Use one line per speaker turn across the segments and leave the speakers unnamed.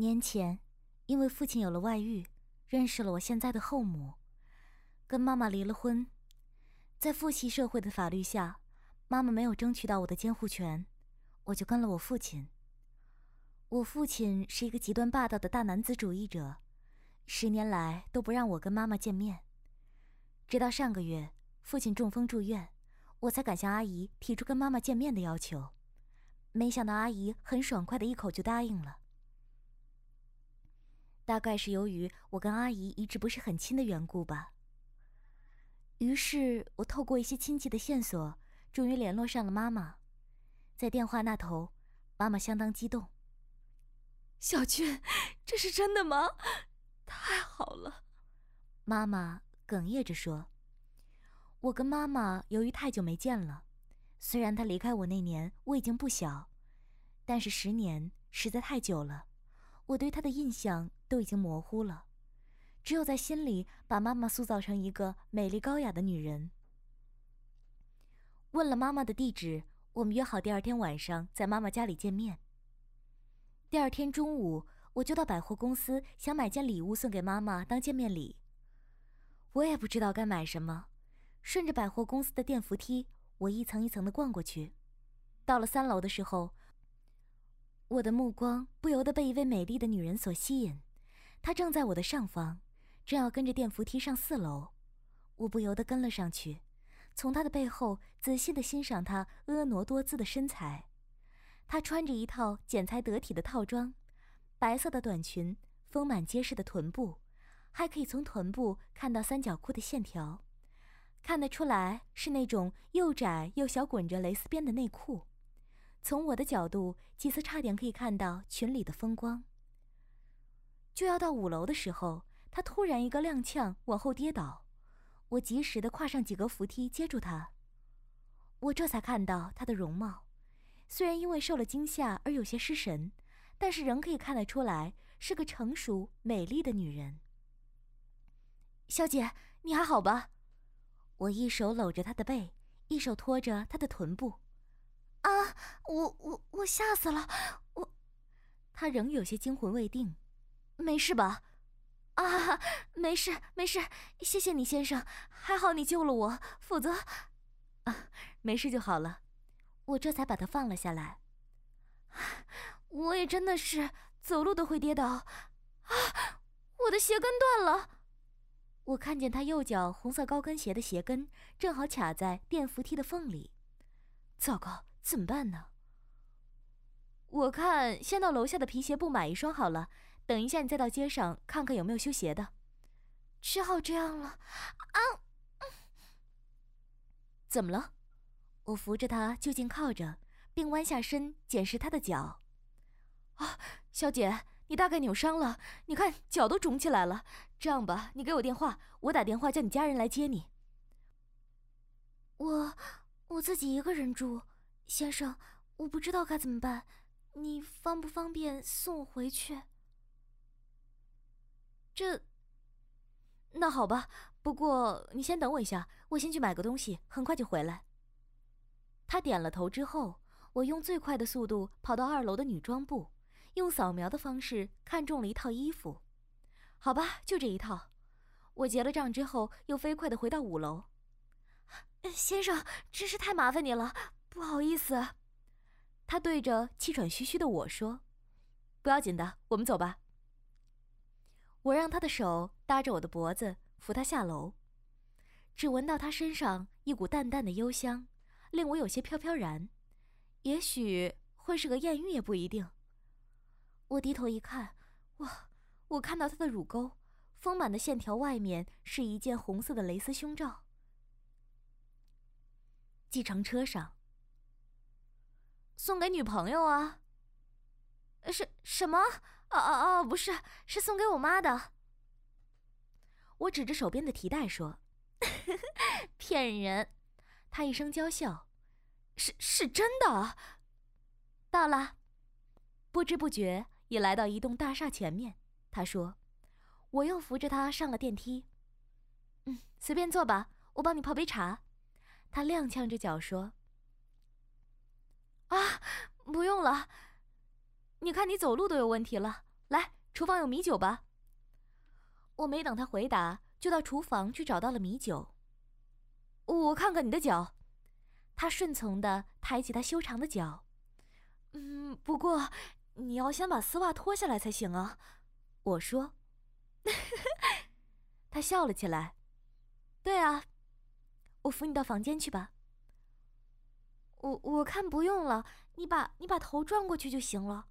年前，因为父亲有了外遇，认识了我现在的后母，跟妈妈离了婚。在父系社会的法律下，妈妈没有争取到我的监护权，我就跟了我父亲。我父亲是一个极端霸道的大男子主义者，10年来都不让我跟妈妈见面。直到上个月，父亲中风住院，我才敢向阿姨提出跟妈妈见面的要求。没想到阿姨很爽快的一口就答应了。大概是由于我跟阿姨一直不是很亲的缘故吧。于是我透过一些亲戚的线索，终于联络上了妈妈。在电话那头，妈妈相当激动。
小俊，这是真的吗？太好了。
妈妈哽咽着说。我跟妈妈由于太久没见了，虽然她离开我那年我已经不小，但是10年实在太久了，我对她的印象都已经模糊了，只有在心里把妈妈塑造成一个美丽高雅的女人。问了妈妈的地址，我们约好第2天晚上在妈妈家里见面。第2天中午，我就到百货公司想买件礼物送给妈妈当见面礼。我也不知道该买什么，顺着百货公司的电扶梯，我一层一层地逛过去。到了3楼的时候，我的目光不由得被一位美丽的女人所吸引。她正在我的上方，正要跟着电扶梯上4楼。我不由得跟了上去，从她的背后仔细地欣赏她婀娜多姿的身材。她穿着一套剪裁得体的套装，白色的短裙，丰满结实的臀部，还可以从臀部看到3角裤的线条，看得出来是那种又窄又小滚着蕾丝边的内裤。从我的角度，几次差点可以看到裙里的风光。就要到5楼的时候，她突然一个踉跄往后跌倒，我及时地跨上几格扶梯接住她。我这才看到她的容貌，虽然因为受了惊吓而有些失神，但是仍可以看得出来是个成熟美丽的女人。小姐，你还好吧？我一手搂着她的背，一手托着她的臀部。啊，我吓死了，她仍有些惊魂未定。没事吧？啊，没事没事，谢谢你先生，还好你救了我，否则……啊，没事就好了。我这才把她放了下来。我也真的是走路都会跌倒，啊，我的鞋跟断了。我看见她右脚红色高跟鞋的鞋跟正好卡在电扶梯的缝里。糟糕，怎么办呢？我看先到楼下的皮鞋部买一双好了，等一下你再到街上看看有没有修鞋的。只好这样了。啊！怎么了？我扶着她就近靠着，并弯下身检视她的脚。啊，小姐，你大概扭伤了，你看脚都肿起来了。这样吧，你给我电话，我打电话叫你家人来接你。我自己一个人住，先生，我不知道该怎么办，你方不方便送我回去？那好吧，不过你先等我一下，我先去买个东西，很快就回来。他点了头之后，我用最快的速度跑到2楼的女装部，用扫描的方式看中了一套衣服。好吧，就这一套。我结了账之后，又飞快地回到5楼。先生，真是太麻烦你了，不好意思。他对着气喘吁吁的我说：“不要紧的，我们走吧。”我让他的手搭着我的脖子，扶他下楼。只闻到他身上一股淡淡的幽香，令我有些飘飘然。也许会是个艳遇也不一定。我低头一看，哇，我看到他的乳沟，丰满的线条外面是一件红色的蕾丝胸罩。计程车上。送给女朋友啊？什么？不是，是送给我妈的。我指着手边的提袋说：“骗人！”他一声娇笑：“是真的。”到了，不知不觉也来到一栋大厦前面。他说：“我又扶着他上了电梯。”随便坐吧，我帮你泡杯茶。他踉跄着脚说：“啊，不用了，你看你走路都有问题了， 来，厨房有米酒吧。我没等他回答，就到厨房去找到了米酒。我看看你的脚。他顺从地抬起他修长的脚。不过你要先把丝袜脱下来才行啊。我说。他笑了起来。对啊，我扶你到房间去吧。我看不用了，你把头转过去就行了。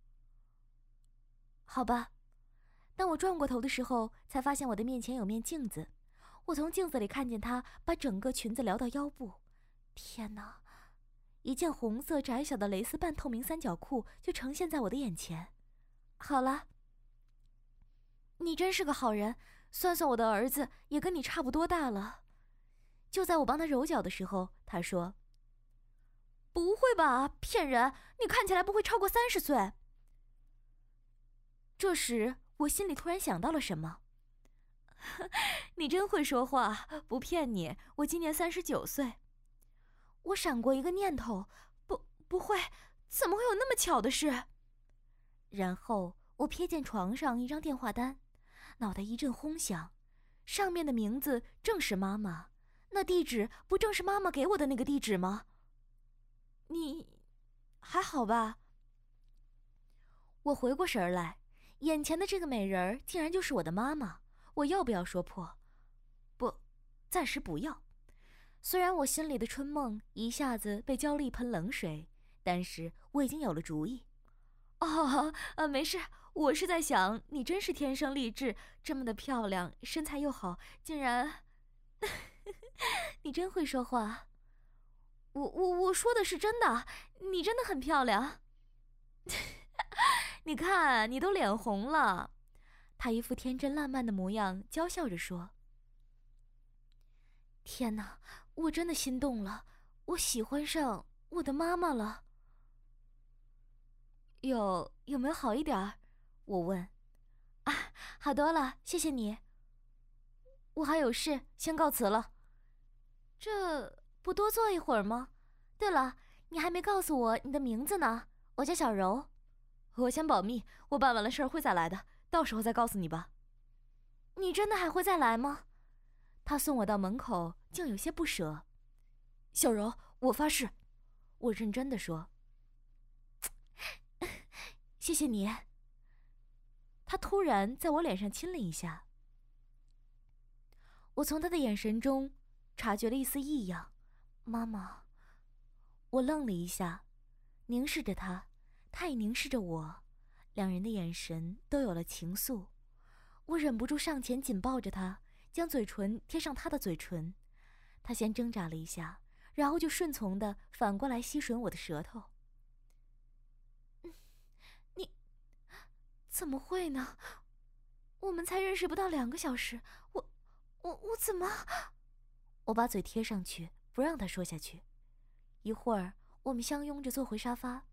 好吧。当我转过头的时候，才发现我的面前有面镜子。我从镜子里看见她把整个裙子撩到腰部。天哪！一件红色窄小的蕾丝半透明三角裤就呈现在我的眼前。好了，你真是个好人。算算我的儿子也跟你差不多大了。就在我帮他揉脚的时候，他说：“不会吧，骗人！你看起来不会超过30岁。”这时我心里突然想到了什么。你真会说话，不骗你，我今年39岁。我闪过一个念头，不会，怎么会有那么巧的事？然后我瞥见床上一张电话单，脑袋一阵轰响，上面的名字正是妈妈，那地址不正是妈妈给我的那个地址吗？你还好吧？我回过神儿来，眼前的这个美人儿竟然就是我的妈妈。我要不要说破？不，暂时不要。虽然我心里的春梦一下子被浇了一盆冷水，但是我已经有了主意。没事，我是在想，你真是天生丽质，这么的漂亮，身材又好，竟然……你真会说话。我说的是真的，你真的很漂亮。你看，你都脸红了。他一副天真烂漫的模样，娇笑着说：“天哪，我真的心动了，我喜欢上我的妈妈了。”有没有好一点？我问。好多了，谢谢你。我还有事，先告辞了。这不多坐一会儿吗？对了，你还没告诉我你的名字呢。我叫小柔。我先保密，我办完了事儿会再来的，到时候再告诉你吧。你真的还会再来吗？他送我到门口，竟有些不舍。小柔，我发誓。我认真地说。谢谢你。他突然在我脸上亲了一下。我从他的眼神中察觉了一丝异样。妈妈。我愣了一下，凝视着他，他也凝视着我，两人的眼神都有了情愫。我忍不住上前紧抱着他，将嘴唇贴上他的嘴唇。他先挣扎了一下，然后就顺从地反过来吸吮我的舌头。你怎么会呢？我们才认识不到2个小时，我怎么……我把嘴贴上去，不让他说下去。一会儿，我们相拥着坐回沙发。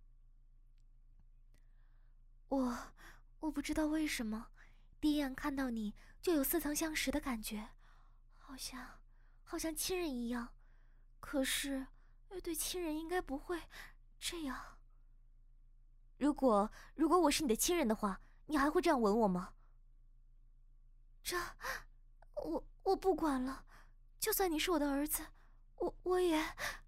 我不知道为什么，第一眼看到你就有似曾相识的感觉，好像亲人一样。可是，对亲人应该不会这样。如果我是你的亲人的话，你还会这样吻我吗？我不管了，就算你是我的儿子，我也……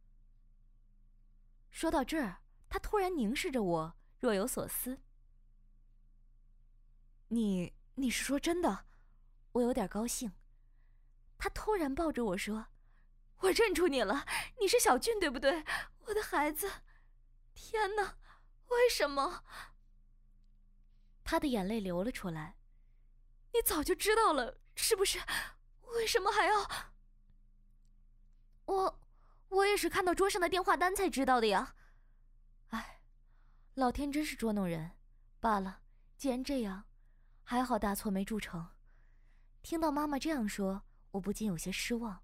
说到这儿，他突然凝视着我，若有所思。你是说真的？我有点高兴。他突然抱着我说：“我认出你了，你是小俊，对不对？我的孩子。”天哪，为什么？他的眼泪流了出来。你早就知道了，是不是？为什么还要……我也是看到桌上的电话单才知道的呀。哎，老天真是捉弄人。罢了，既然这样，还好大错没铸成。听到妈妈这样说，我不禁有些失望。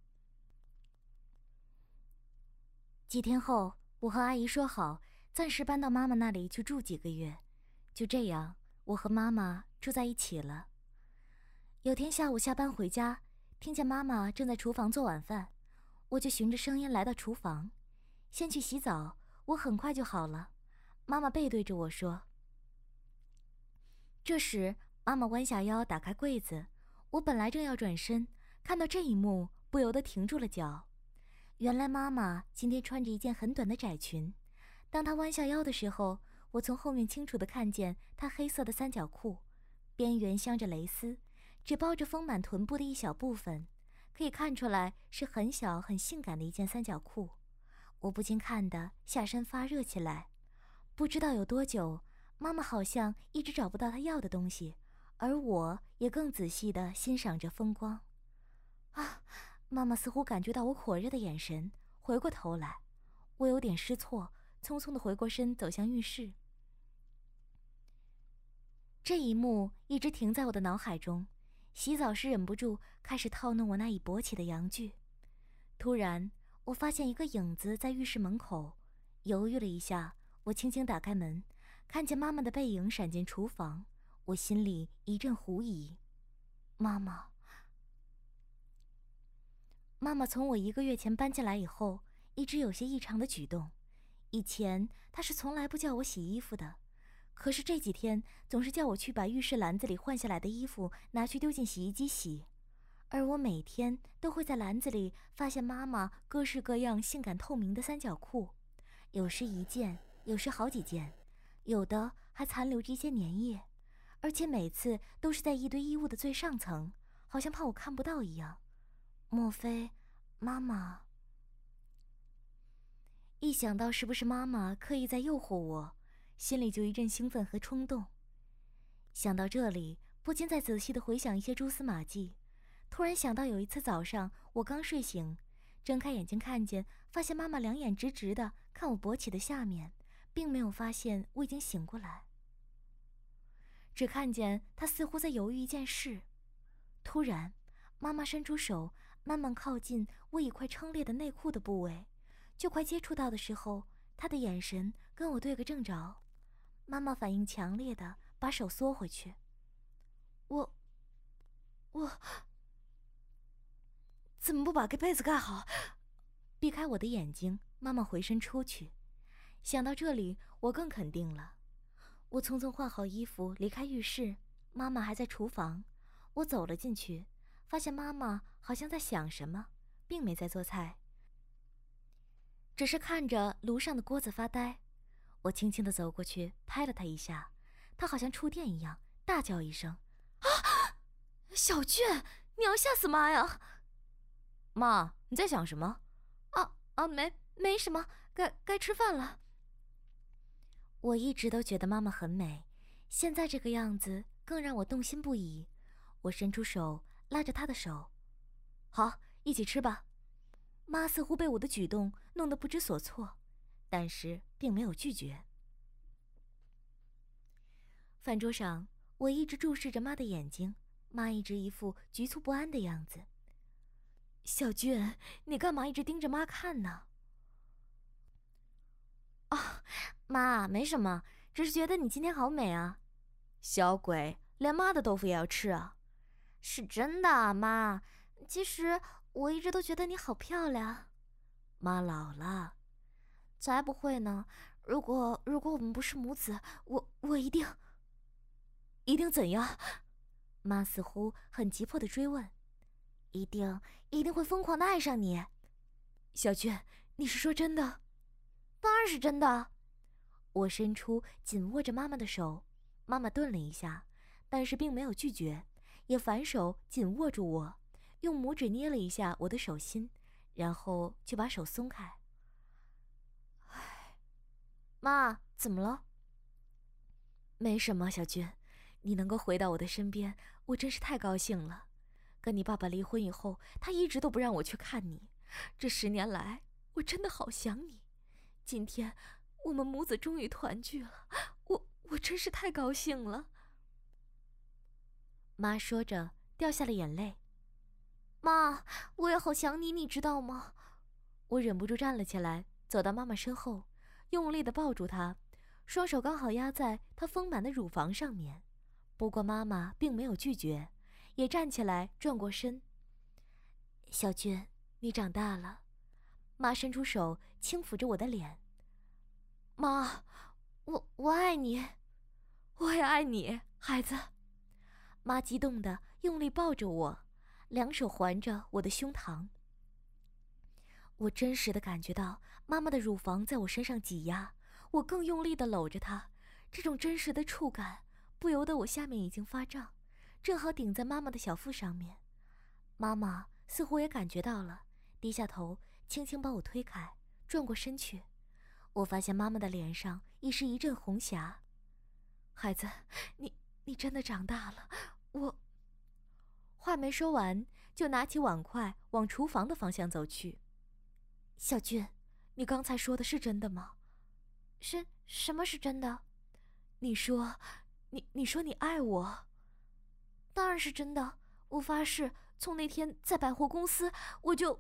几天后，我和阿姨说好，暂时搬到妈妈那里去住几个月。就这样，我和妈妈住在一起了。有天下午下班回家，听见妈妈正在厨房做晚饭，我就循着声音来到厨房，先去洗澡。我很快就好了。妈妈背对着我说：“ 这时，妈妈弯下腰打开柜子，我本来正要转身，看到这一幕，不由得停住了脚。原来妈妈今天穿着一件很短的窄裙，当她弯下腰的时候，我从后面清楚地看见她黑色的三角裤，边缘镶着蕾丝，只包着丰满臀部的一小部分，可以看出来是很小很性感的一件三角裤。我不禁看得下身发热起来。不知道有多久，妈妈好像一直找不到她要的东西，而我也更仔细地欣赏着风光。妈妈似乎感觉到我火热的眼神，回过头来。我有点失措，匆匆地回过身走向浴室。这一幕一直停在我的脑海中，洗澡时忍不住开始套弄我那已勃起的阳具。突然，我发现一个影子在浴室门口，犹豫了一下，我轻轻打开门，看见妈妈的背影闪进厨房，我心里一阵狐疑。妈妈从我1个月前搬进来以后，一直有些异常的举动。以前她是从来不叫我洗衣服的，可是这几天总是叫我去把浴室篮子里换下来的衣服拿去丢进洗衣机洗。而我每天都会在篮子里发现妈妈各式各样性感透明的三角裤，有时一件，有时好几件，有的还残留着一些粘液，而且每次都是在一堆衣物的最上层，好像怕我看不到一样。莫非妈妈……一想到是不是妈妈刻意在诱惑我，心里就一阵兴奋和冲动。想到这里，不禁再仔细地回想一些蛛丝马迹。突然想到有一次早上，我刚睡醒，睁开眼睛发现妈妈两眼直直地看我勃起的下面，并没有发现我已经醒过来，只看见她似乎在犹豫一件事。突然，妈妈伸出手，慢慢靠近我已快撑裂的内裤的部位，就快接触到的时候，她的眼神跟我对个正着。妈妈反应强烈地把手缩回去。我怎么不把被子盖好？避开我的眼睛，妈妈回身出去。想到这里，我更肯定了。我匆匆换好衣服离开浴室，妈妈还在厨房。我走了进去，发现妈妈好像在想什么，并没在做菜，只是看着炉上的锅子发呆。我轻轻地走过去，拍了她一下，她好像触电一样，大叫一声：“
啊！小俊，你要吓死妈呀！”
妈，你在想什么？
没什么，该吃饭了。
我一直都觉得妈妈很美，现在这个样子更让我动心不已。我伸出手拉着她的手：“好，一起吃吧。”妈似乎被我的举动弄得不知所措，但是并没有拒绝。饭桌上，我一直注视着妈的眼睛，妈一直一副局促不安的样子。小俊，你干嘛一直盯着妈看呢？妈，没什么，只是觉得你今天好美啊。小鬼，连妈的豆腐也要吃啊？是真的啊，妈。其实我一直都觉得你好漂亮。妈老了。才不会呢。如果我们不是母子，我一定怎样？妈似乎很急迫地追问。一定会疯狂地爱上你。小俊，你是说真的？当然是真的。我伸出紧握着妈妈的手，妈妈顿了一下，但是并没有拒绝，也反手紧握住我，用拇指捏了一下我的手心，然后就把手松开。妈，怎么了？没什么，小俊，你能够回到我的身边，我真是太高兴了。跟你爸爸离婚以后，他一直都不让我去看你，这10年来，我真的好想你。今天我们母子终于团聚了，我真是太高兴了。妈说着掉下了眼泪。妈，我也好想你，你知道吗？我忍不住站了起来，走到妈妈身后，用力地抱住她，双手刚好压在她丰满的乳房上面。不过妈妈并没有拒绝，也站起来转过身。小俊，你长大了。妈伸出手轻抚着我的脸。妈，我爱你。我也爱你，
孩子。
妈激动地用力抱着我，两手环着我的胸膛。我真实地感觉到妈妈的乳房在我身上挤压，我更用力地搂着她，这种真实的触感不由得我下面已经发胀，正好顶在妈妈的小腹上面。妈妈似乎也感觉到了，低下头轻轻把我推开，转过身去。我发现妈妈的脸上已是一阵红霞。
孩子，你真的长大了。我
话没说完，就拿起碗筷往厨房的方向走去。小俊，你刚才说的是真的吗？
什么是真的？
你说你爱我。
当然是真的，我发誓，从那天在百货公司，我就……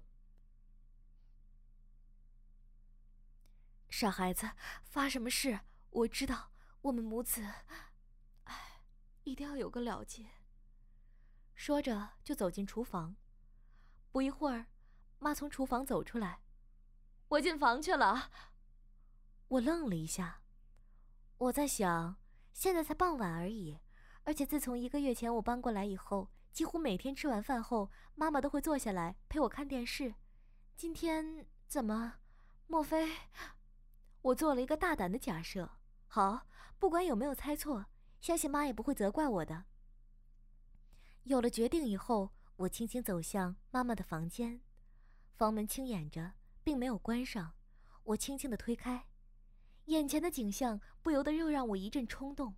傻孩子，发什么誓？我知道，我们母子，
一定要有个了结。
说着就走进厨房。不一会儿，妈从厨房走出来。
我进房去了。
我愣了一下，我在想，现在才傍晚而已，而且自从1个月前我搬过来以后，几乎每天吃完饭后，妈妈都会坐下来陪我看电视。今天怎么？莫非？我做了一个大胆的假设。好，不管有没有猜错，相信妈也不会责怪我的。有了决定以后，我轻轻走向妈妈的房间，房门轻掩着，并没有关上。我轻轻地推开，眼前的景象不由得又让我一阵冲动。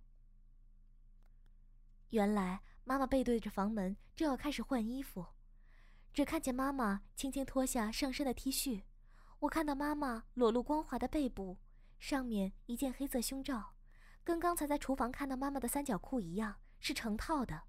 原来妈妈背对着房门，正要开始换衣服。只看见妈妈轻轻脱下上身的 T 恤，我看到妈妈裸露光滑的背部，上面一件黑色胸罩，跟刚才在厨房看到妈妈的三角裤一样，是成套的。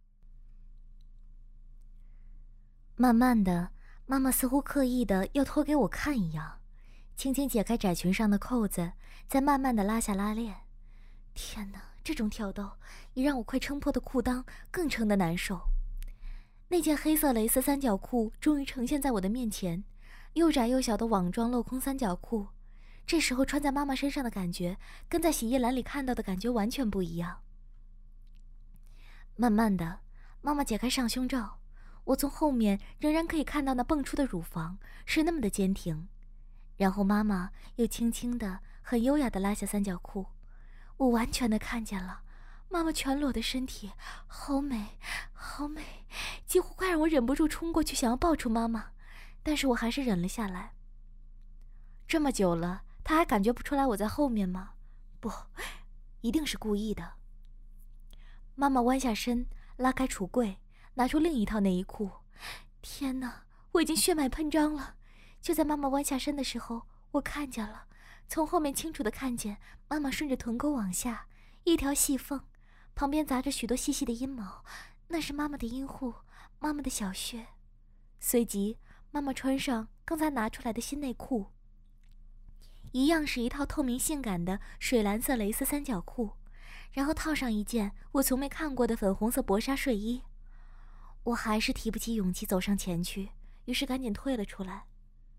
慢慢的，妈妈似乎刻意的要脱给我看一样，轻轻解开窄裙上的扣子，再慢慢的拉下拉链。天哪，这种挑逗也让我快撑破的裤裆更撑得难受。那件黑色蕾丝三角裤终于呈现在我的面前，又窄又小的网状镂空三角裤，这时候穿在妈妈身上的感觉，跟在洗衣篮里看到的感觉完全不一样。慢慢的，妈妈解开上胸罩，我从后面仍然可以看到那蹦出的乳房是那么的坚挺。然后妈妈又轻轻的、很优雅的拉下三角裤，我完全的看见了妈妈全裸的身体，好美，好美，几乎快让我忍不住冲过去想要抱住妈妈，但是我还是忍了下来。这么久了，她还感觉不出来我在后面吗？不，一定是故意的。妈妈弯下身，拉开橱柜，拿出另一套内衣裤。天哪，我已经血脉喷张了。就在妈妈弯下身的时候，我看见了，从后面清楚地看见妈妈顺着臀沟往下，一条细缝，旁边杂着许多细细的阴毛，那是妈妈的阴户，妈妈的小穴。随即，妈妈穿上刚才拿出来的新内裤，一样是一套透明性感的水蓝色蕾丝三角裤，然后套上一件我从没看过的粉红色薄纱睡衣。我还是提不起勇气走上前去，于是赶紧退了出来。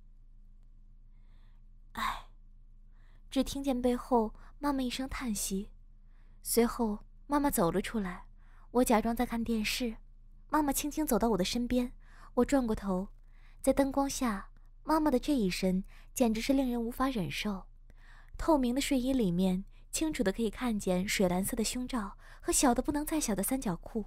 只听见背后妈妈一声叹息，随后妈妈走了出来。我假装在看电视，妈妈轻轻走到我的身边，我转过头，在灯光下，妈妈的这一身简直是令人无法忍受。透明的睡衣里面，清楚的可以看见水蓝色的胸罩和小的不能再小的三角裤。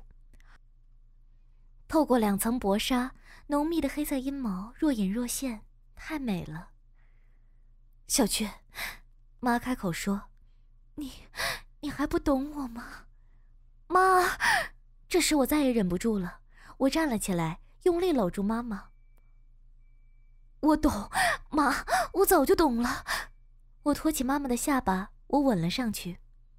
透过2层薄纱，浓密的黑色阴毛若隐若现，太美了。小俊，妈开口说：“你还不懂我吗？”妈，这时我再也忍不住了，我站了起来，用力搂住妈妈。我懂，妈，我早就懂了。我托起妈妈的下巴，我吻了上去。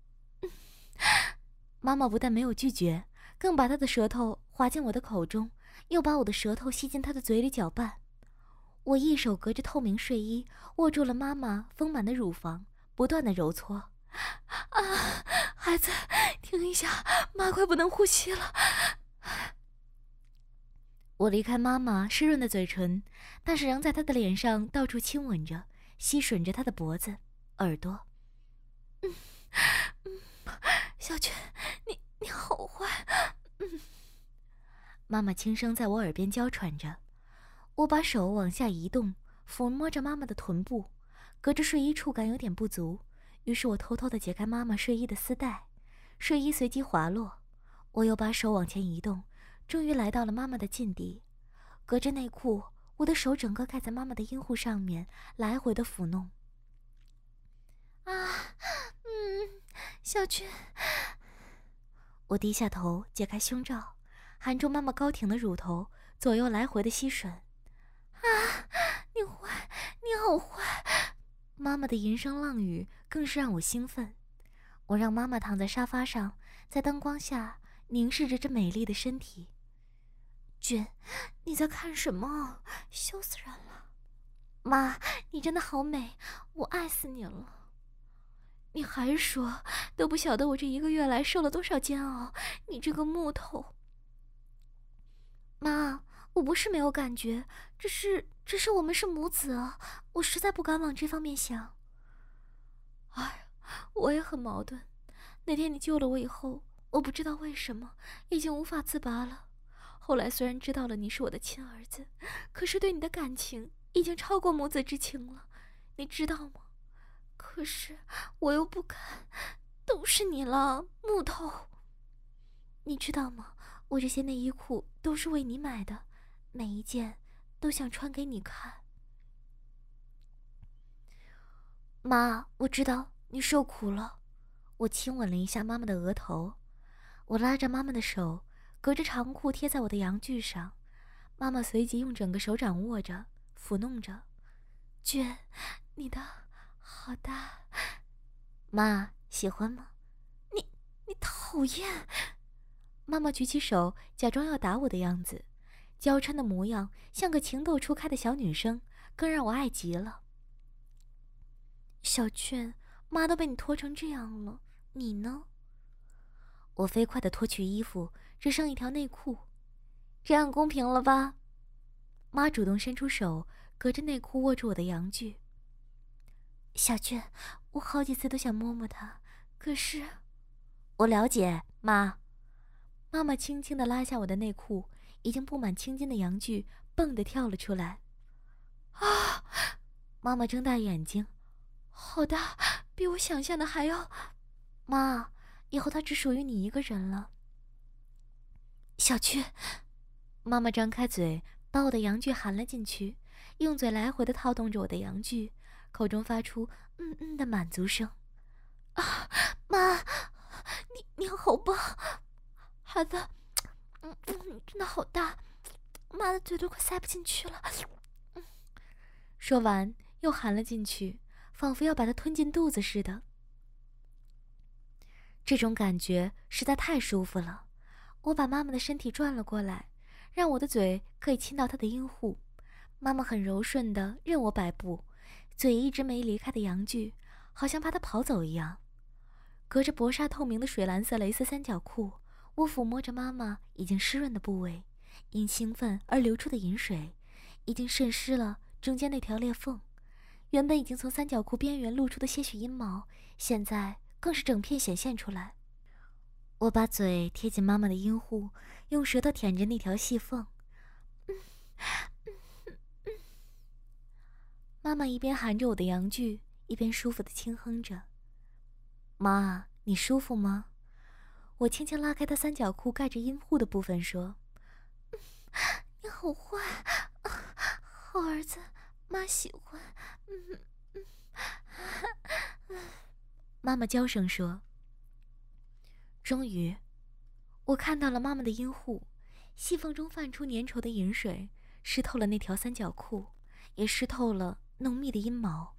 妈妈不但没有拒绝，更把她的舌头滑进我的口中，又把我的舌头吸进她的嘴里搅拌。我一手隔着透明睡衣，握住了妈妈丰满的乳房，不断的揉搓。孩子，停一下，妈快不能呼吸了。我离开妈妈湿润的嘴唇，但是仍在她的脸上到处亲吻着，吸吮着她的脖子、耳朵。小娟，你
你好坏。
妈妈轻声在我耳边娇喘着。我把手往下移动，抚摸着妈妈的臀部，隔着睡衣触感有点不足，于是我偷偷地解开妈妈睡衣的丝带，睡衣随即滑落。我又把手往前移动，终于来到了妈妈的近地，隔着内裤，我的手整个盖在妈妈的阴户上面，来回的抚弄。
小娟。
我低下头，解开胸罩，含住妈妈高挺的乳头，左右来回的吸吮。
你坏，你好坏！
妈妈的吟声浪语更是让我兴奋。我让妈妈躺在沙发上，在灯光下凝视着这美丽的身体。
娟，你在看什么？羞死人了！
妈，你真的好美，我爱死你了。
你还说，都不晓得我这1个月来受了多少煎熬，你这个木头！
妈，我不是没有感觉，只是我们是母子啊，我实在不敢往这方面想。
哎，我也很矛盾。那天你救了我以后，我不知道为什么已经无法自拔了。后来虽然知道了你是我的亲儿子，可是对你的感情已经超过母子之情了，你知道吗？可是我又不敢，都是你了，木头。
你知道吗？我这些内衣裤都是为你买的，每一件都想穿给你看。妈，我知道你受苦了。我亲吻了一下妈妈的额头，我拉着妈妈的手，隔着长裤贴在我的阳具上。妈妈随即用整个手掌握着，抚弄着。
娟，你的好大。
妈，喜欢吗？
你讨厌！
妈妈举起手，假装要打我的样子，娇嗔的模样像个情窦初开的小女生，更让我爱极了。
小娟，妈都被你拖成这样了，你呢？
我飞快地脱去衣服，只剩一条内裤，这样公平了吧？妈主动伸出手，隔着内裤握住我的阳具。
小娟，我好几次都想摸摸它，可是……
我了解，妈。妈妈轻轻地拉下我的内裤，已经布满青筋的阳具蹦地跳了出来。
啊！
妈妈睁大眼睛，
好大，比我想象的还要……
妈，以后它只属于你一个人了。
小娟，
妈妈张开嘴，把我的阳具含了进去，用嘴来回地套动着我的阳具，口中发出的满足声。
啊，妈，你好棒！孩子，你真的好大，妈的嘴都快塞不进去了。
说完又含了进去，仿佛要把它吞进肚子似的。这种感觉实在太舒服了。我把妈妈的身体转了过来，让我的嘴可以亲到她的阴户。妈妈很柔顺地任我摆布，嘴一直没离开的阳具，好像怕她跑走一样。隔着薄纱透明的水蓝色蕾丝三角裤，我抚摸着妈妈已经湿润的部位，因兴奋而流出的饮水已经渗湿了中间那条裂缝。原本已经从三角裤边缘露出的些许阴毛，现在更是整片显现出来。我把嘴贴近妈妈的阴户，用舌头舔着那条细缝。妈妈一边含着我的阳具，一边舒服地轻哼着。妈，你舒服吗？我轻轻拉开她三角裤盖着阴户的部分，说：“
你好坏，好儿子，妈喜欢。”
妈妈娇声说。终于，我看到了妈妈的阴户，细缝中泛出粘稠的饮水，湿透了那条三角裤，也湿透了浓密的阴毛。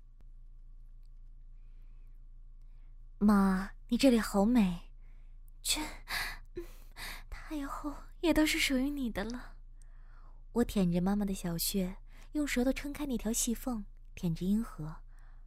妈，你这里好美。
娟，它以后也都是属于你的了。
我舔着妈妈的小穴，用舌头撑开那条细缝，舔着阴核。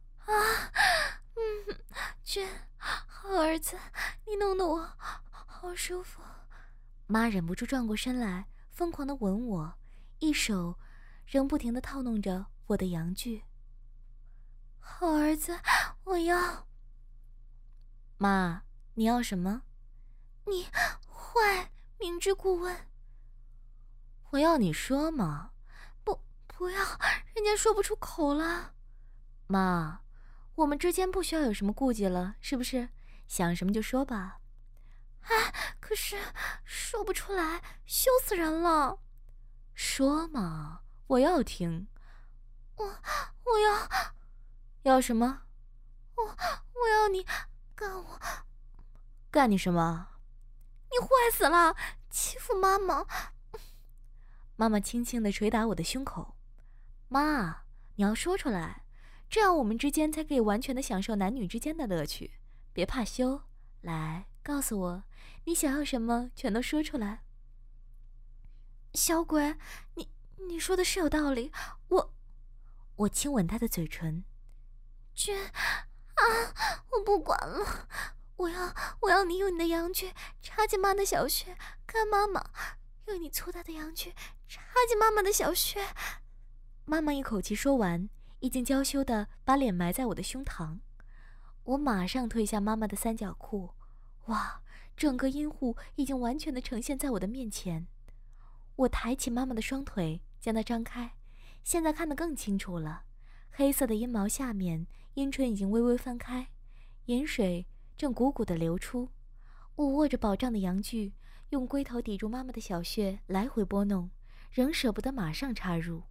娟，好儿子，你弄得我好舒服。
妈忍不住转过身来，疯狂地吻我，一手仍不停地套弄着我的阳具。
好儿子，我要。
妈，你要什么？
你坏，明知故问。
我要你说嘛。
不要，人家说不出口了。
妈，我们之间不需要有什么顾忌了，是不是？想什么就说吧。
可是说不出来，羞死人了。
说嘛，我要听。
我
要什么？
我要你干我。
干你什么？
你坏死了，欺负妈妈。
妈妈轻轻地捶打我的胸口。妈，你要说出来，这样我们之间才可以完全的享受男女之间的乐趣。别怕羞，来，告诉我，你想要什么，全都说出来。
小鬼，你说的是有道理。
我亲吻他的嘴唇。
君我不管了，我要你用你的阳具插进妈的小穴，干妈妈，用你粗大的阳具插进妈妈的小穴。
妈妈一口气说完，已经娇羞地把脸埋在我的胸膛。我马上褪下妈妈的三角裤，哇，整个阴户已经完全地呈现在我的面前。我抬起妈妈的双腿，将它张开，现在看得更清楚了。黑色的阴毛下面，阴唇已经微微翻开，饮水正汩汩地流出。我握着饱胀的阳具，用龟头抵住妈妈的小穴，来回拨弄，仍舍不得马上插入。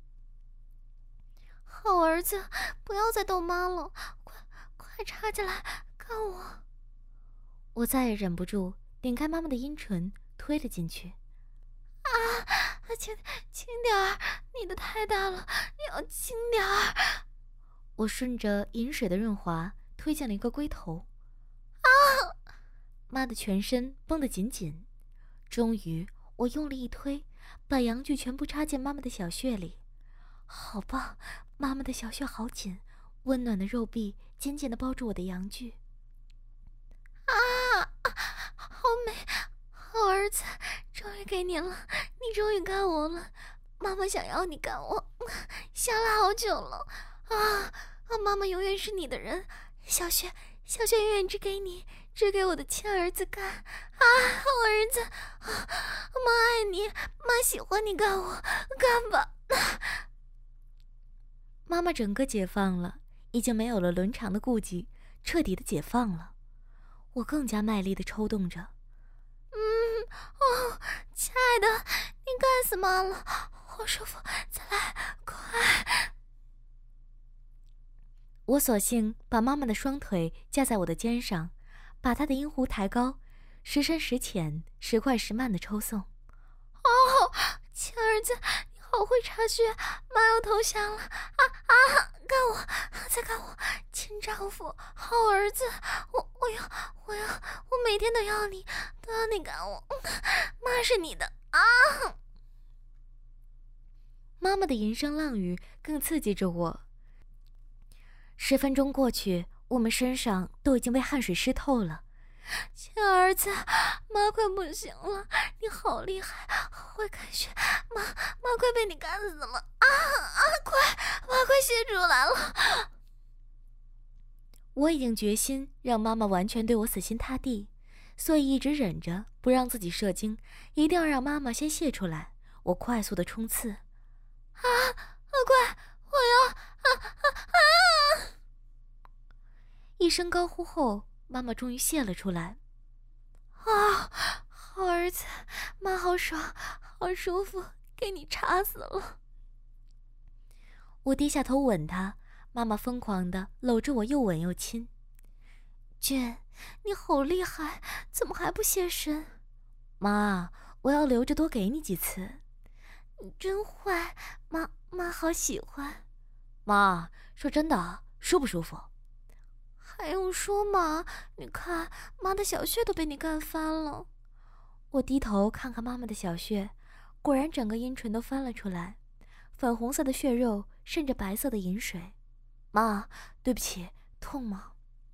好儿子，不要再逗妈了，快插进来干我。
我再也忍不住，顶开妈妈的阴唇，推了进去。
轻点儿，你的太大了，你要轻点儿。
我顺着饮水的润滑推进了一个龟头。妈的全身绷得紧紧。终于我用力一推，把阳具全部插进妈妈的小穴里。好棒，妈妈的小穴好紧，温暖的肉壁紧紧地包住我的阳具。
好美，好儿子，终于给你了，你终于干我了。妈妈想要你干我，想了好久了。妈妈永远是你的人，小穴永远只给你，只给我的亲儿子干。好儿子，妈爱你，妈喜欢你干我，干吧。
妈妈整个解放了，已经没有了伦常的顾忌，彻底的解放了。我更加卖力地抽动着。
亲爱的，你干死妈了，好舒服，再来，快！
我索性把妈妈的双腿架在我的肩上，把她的阴壶抬高，时深时浅，时快时慢地抽送。
亲儿子，你好会插穴，妈要投降了！干我，再干我，亲丈夫，好儿子，我每天都要你干我，妈是你的啊！
妈妈的淫声浪语更刺激着我。10分钟过去，我们身上都已经被汗水湿透了。
亲儿子，妈快不行了，你好厉害，好会开穴，妈快被你干死了！快泄出来了！
我已经决心让妈妈完全对我死心塌地，所以一直忍着不让自己射精，一定要让妈妈先泄出来。我快速的冲刺。
快，我要！
一声高呼后，妈妈终于泄了出来。
好儿子，妈好爽，好舒服，给你插死了。
我低下头吻她，妈妈疯狂地搂着我，又吻又亲。
娟，你好厉害，怎么还不现身？
妈，我要留着多给你几次。
你真坏，妈好喜欢。
妈，说真的，舒不舒服？
还用说吗？你看，妈的小穴都被你干翻了。
我低头看看妈妈的小穴，果然整个阴唇都翻了出来，粉红色的血肉渗着白色的饮水。妈，对不起，痛吗？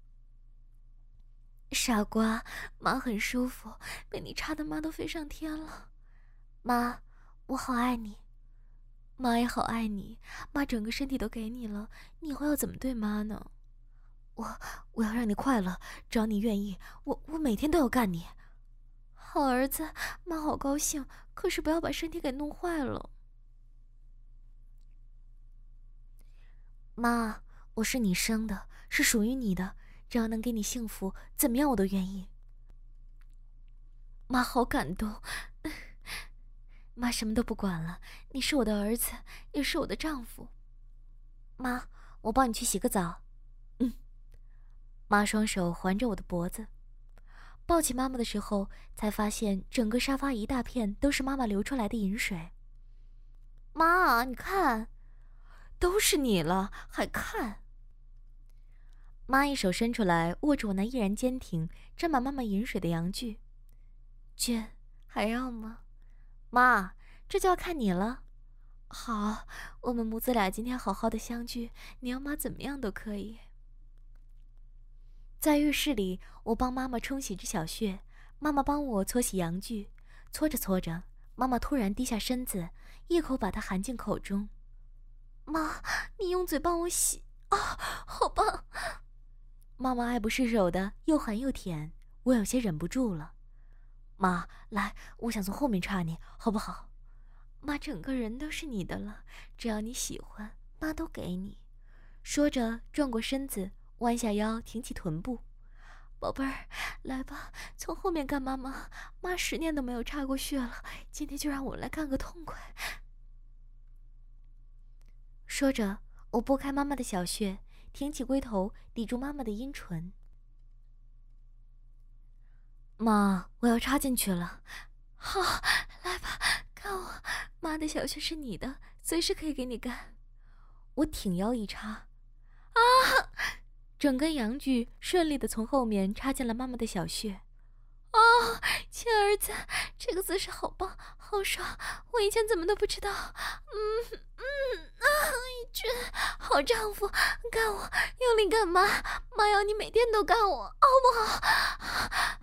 傻瓜，妈很舒服，被你插的妈都飞上天了。
妈，我好爱你。妈也好爱你，妈整个身体都给你了，你以后要怎么对妈呢？我要让你快乐，只要你愿意，我每天都要干你。
好儿子，妈好高兴，可是不要把身体给弄坏了。
妈，我是你生的，是属于你的，只要能给你幸福，怎么样我都愿意。
妈好感动。
妈什么都不管了，你是我的儿子，也是我的丈夫。妈，我帮你去洗个澡。妈双手环着我的脖子，抱起妈妈的时候，才发现整个沙发一大片都是妈妈流出来的饮水。妈，你看，
都是你了，还看？
妈一手伸出来，握住我那依然坚挺、沾满妈妈饮水的阳具。
娟，还要吗？
妈，这就要看你了。
好，我们母子俩今天好好的相聚，你要妈怎么样都可以。
在浴室里，我帮妈妈冲洗着小穴，妈妈帮我搓洗阳具。搓着搓着，妈妈突然低下身子，一口把它含进口中。
妈，你用嘴帮我洗啊，好棒！
妈妈爱不释手的，又含又舔，我有些忍不住了。妈，来，我想从后面插你，好不好？
妈，整个人都是你的了，只要你喜欢，妈都给你。
说着，转过身子，弯下腰，挺起臀部。
宝贝儿，来吧，从后面干妈妈。妈10年都没有插过穴了，今天就让我来干个痛快。
说着，我拨开妈妈的小穴，挺起龟头，抵住妈妈的阴唇。妈，我要插进去了。
好，来吧，干我。妈的小穴是你的，随时可以给你干。
我挺腰一插，
啊！
整根阳具顺利地从后面插进了妈妈的小穴。
哦，亲儿子，这个姿势好棒，好爽！我以前怎么都不知道。娟，好丈夫，干我，用力干妈，妈要你每天都干我，好不好？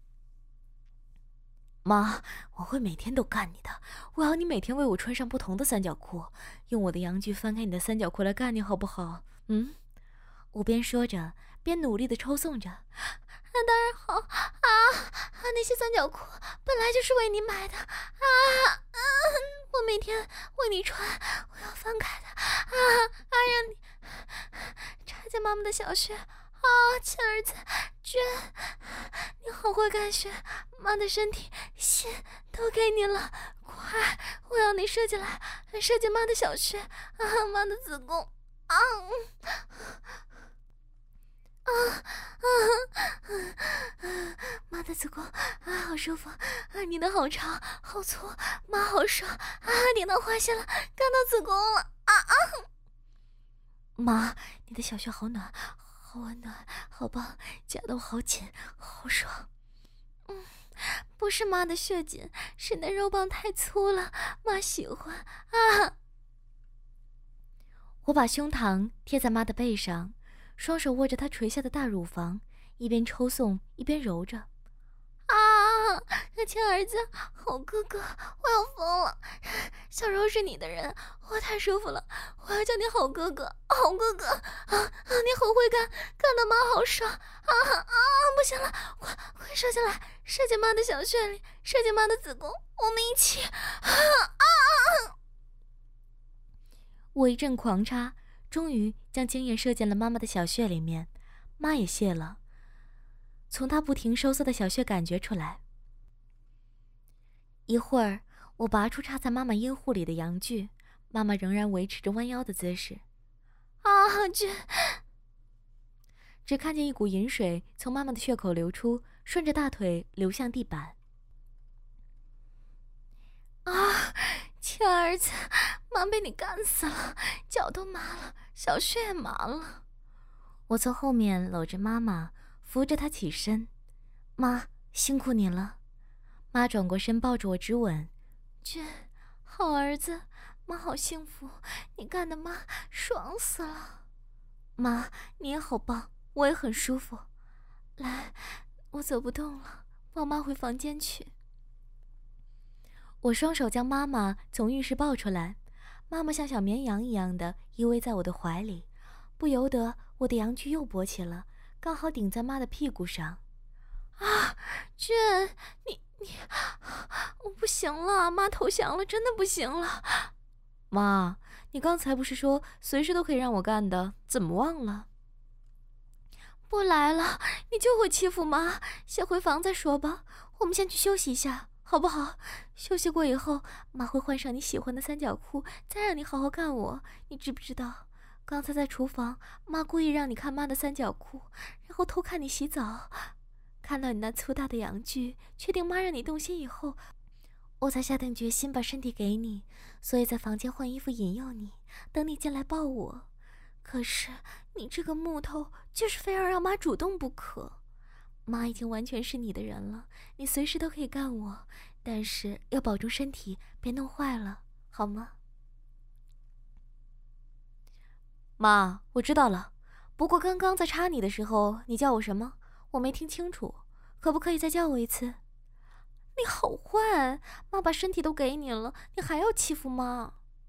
妈，我会每天都干你的。我要你每天为我穿上不同的三角裤，用我的阳具翻开你的三角裤来干你，好不好？我边说着，边努力地抽送着。
当然好啊！那些三角裤本来就是为你买的我每天为你穿，我要翻开的让你插进妈妈的小穴亲儿子，娟，你好会干穴，妈的身体心都给你了，快，我要你射进来，射进妈的小穴妈的子宫妈的子宫好舒服你的好长好粗，妈好爽顶到花心了，干到子宫了
妈，你的小穴好暖，好温暖，好棒，夹得我好紧，好爽。
不是妈的血紧，是你的肉棒太粗了，妈喜欢
我把胸膛贴在妈的背上，双手握着她垂下的大乳房，一边抽送一边揉着。
亲儿子，好哥哥，我要疯了！小柔是你的人，我太舒服了，我要叫你好哥哥，好哥哥你好会干，干得妈好爽不行了，快射进来，射进妈的小穴里，射进妈的子宫，我们一起
我一阵狂插，终于将精液射进了妈妈的小穴里面，妈也泄了，从她不停收缩的小穴感觉出来。一会儿，我拔出插在妈妈阴户里的阳具，妈妈仍然维持着弯腰的姿势。
娟，
只看见一股饮水从妈妈的血口流出，顺着大腿流向地板。
亲儿子，妈被你干死了，脚都麻了，小穴也麻了。
我从后面搂着妈妈，扶着她起身。妈，辛苦你了。妈转过身抱着我直吻。
娟，好儿子，妈好幸福，你干的妈爽死了。
妈，你也好棒，我也很舒服。
来，我走不动了，抱妈回房间去。
我双手将妈妈从浴室抱出来，妈妈像小绵羊一样的依偎在我的怀里，不由得我的阳具又勃起了，刚好顶在妈的屁股上。
娟，你不行了，妈投降了，真的不行了。
妈，你刚才不是说随时都可以让我干的，怎么忘了？
不来了，你就会欺负妈。先回房再说吧，我们先去休息一下，好不好？休息过以后，妈会换上你喜欢的三角裤，再让你好好干我。你知不知道，刚才在厨房，妈故意让你看妈的三角裤，然后偷看你洗澡，看到你那粗大的阳具，确定妈让你动心以后，我才下定决心把身体给你，所以在房间换衣服引诱你，等你进来抱我。可是你这个木头就是非要让妈主动不可。妈已经完全是你的人了，你随时都可以干我，但是要保重身体，别弄坏了，好吗？
妈，我知道了。不过刚刚在插你的时候，你叫我什么？我没听清楚，可不可以再叫我一次？
你好坏，妈把身体都给你了，你还要欺负妈？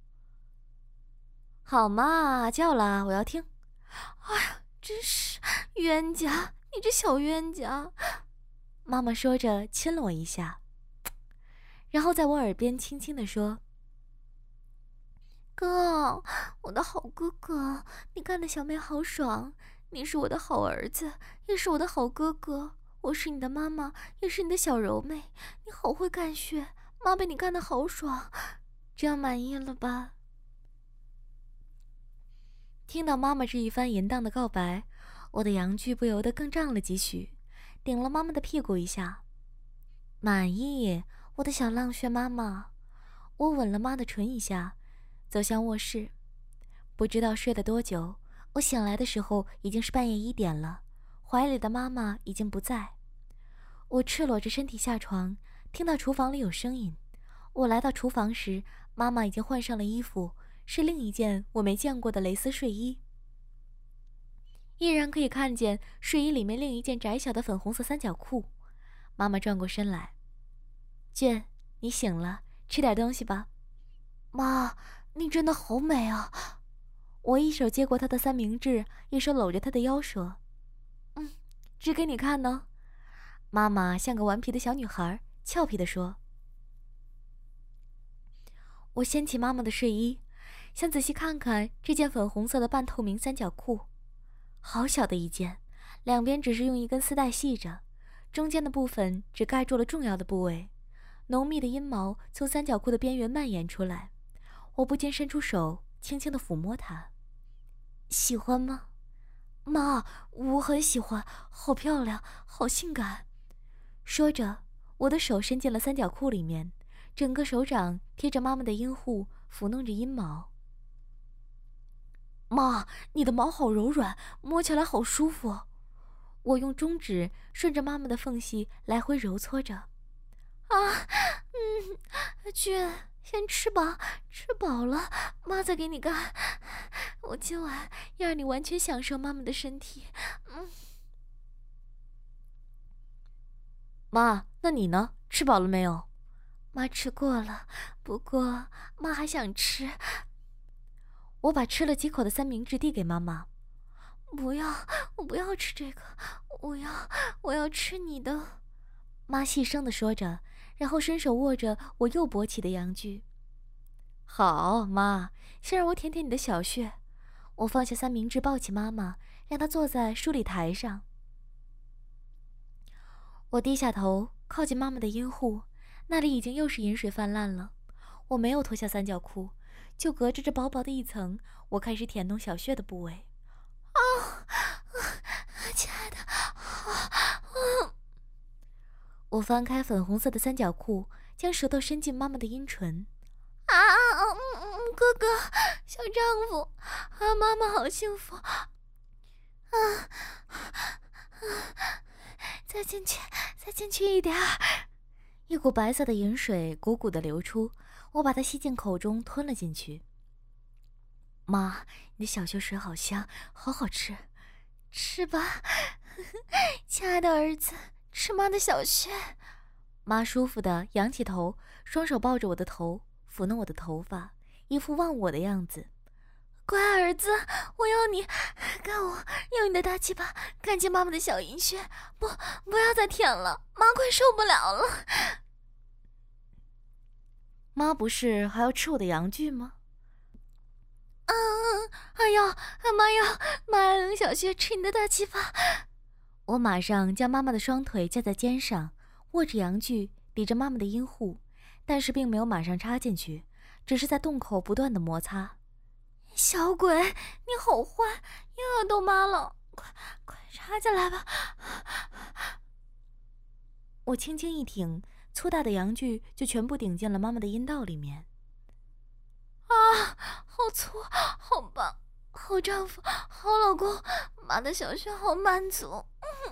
好嘛，叫了，我要听。
哎呀，真是冤家，你这小冤家！
妈妈说着亲了我一下，然后在我耳边轻轻地说：“
哥，我的好哥哥，你干的小妹好爽，你是我的好儿子，也是我的好哥哥，我是你的妈妈，也是你的小柔妹，你好会干血，妈被你干得好爽，这样满意了吧？”
听到妈妈这一番淫荡的告白，我的阳具不由得更胀了几许，顶了妈妈的屁股一下。满意，我的小浪穴妈妈。我吻了妈的唇一下，走向卧室。不知道睡了多久，我醒来的时候已经是半夜1点了，怀里的妈妈已经不在。我赤裸着身体下床，听到厨房里有声音。我来到厨房时，妈妈已经换上了衣服，是另一件我没见过的蕾丝睡衣，依然可以看见睡衣里面另一件窄小的粉红色三角裤。妈妈转过身来：“俊，你醒了，吃点东西吧。”
妈，你真的好美啊！
我一手接过她的三明治，一手搂着她的腰说：“吃给你看呢。”妈妈像个顽皮的小女孩，俏皮地说。我掀起妈妈的睡衣，想仔细看看这件粉红色的半透明三角裤。好小的一件，两边只是用一根丝带系着，中间的部分只盖住了重要的部位。浓密的阴毛从三角裤的边缘蔓延出来，我不禁伸出手轻轻地抚摸它。喜欢吗？
妈，我很喜欢，好漂亮，好性感。
说着，我的手伸进了三角裤里面，整个手掌贴着妈妈的阴户，抚弄着阴毛。
妈，你的毛好柔软，摸起来好舒服。
我用中指顺着妈妈的缝隙来回揉搓着。
俊，先吃吧，吃饱了妈再给你干。我今晚要让你完全享受妈妈的身体。
妈，那你呢？吃饱了没有？
妈吃过了，不过妈还想吃。
我把吃了几口的三明治递给妈妈。
不要，我不要吃这个，我要吃你的。
妈细声地说着，然后伸手握着我又勃起的阳具。好，妈，先让我舔舔你的小穴。我放下三明治，抱起妈妈，让她坐在梳理台上。我低下头，靠近妈妈的阴户，那里已经又是饮水泛滥了。我没有脱下三角裤，就隔着这薄薄的一层，我开始舔弄小穴的部位。
亲爱的，
我翻开粉红色的三角裤，将舌头伸进妈妈的阴唇。
哥哥，小丈夫，妈妈好幸福。再进去一点儿。
一股白色的饮水汩汩地流出，我把它吸进口中，吞了进去。妈，你的小穴水好香，好好吃。
吃吧，亲爱的儿子，吃妈的小穴。
妈舒服地仰起头，双手抱着我的头，抚弄我的头发，一副忘我的样子。
乖儿子，我要你干我，用你的大鸡巴干进妈妈的小阴穴。不要再舔了，妈快受不了了。
妈不是还要吃我的阳具吗？
哎呀，妈呀，妈，小薛吃你的大鸡巴！
我马上将妈妈的双腿架在肩上，握着阳具抵着妈妈的阴户，但是并没有马上插进去，只是在洞口不断的摩擦。
小鬼，你好坏，又要逗妈了，快插进来吧！
我轻轻一挺，粗大的阳具就全部顶进了妈妈的阴道里面。
啊，好粗，好棒，好丈夫，好老公，妈的小穴好满足。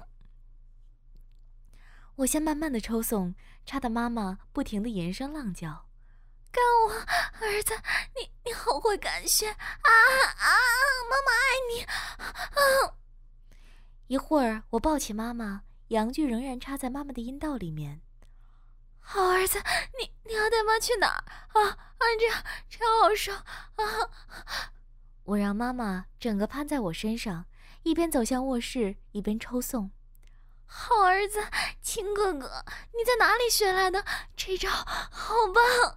我先慢慢的抽送，插得妈妈不停的吟声浪叫。
干我，儿子，你好会感穴啊！妈妈爱你啊！
一会儿我抱起妈妈，阳具仍然插在妈妈的阴道里面。
好儿子，你要带妈去哪儿？这样好爽啊！
我让妈妈整个攀在我身上，一边走向卧室，一边抽送。
好儿子，亲哥哥，你在哪里学来的？这招好棒！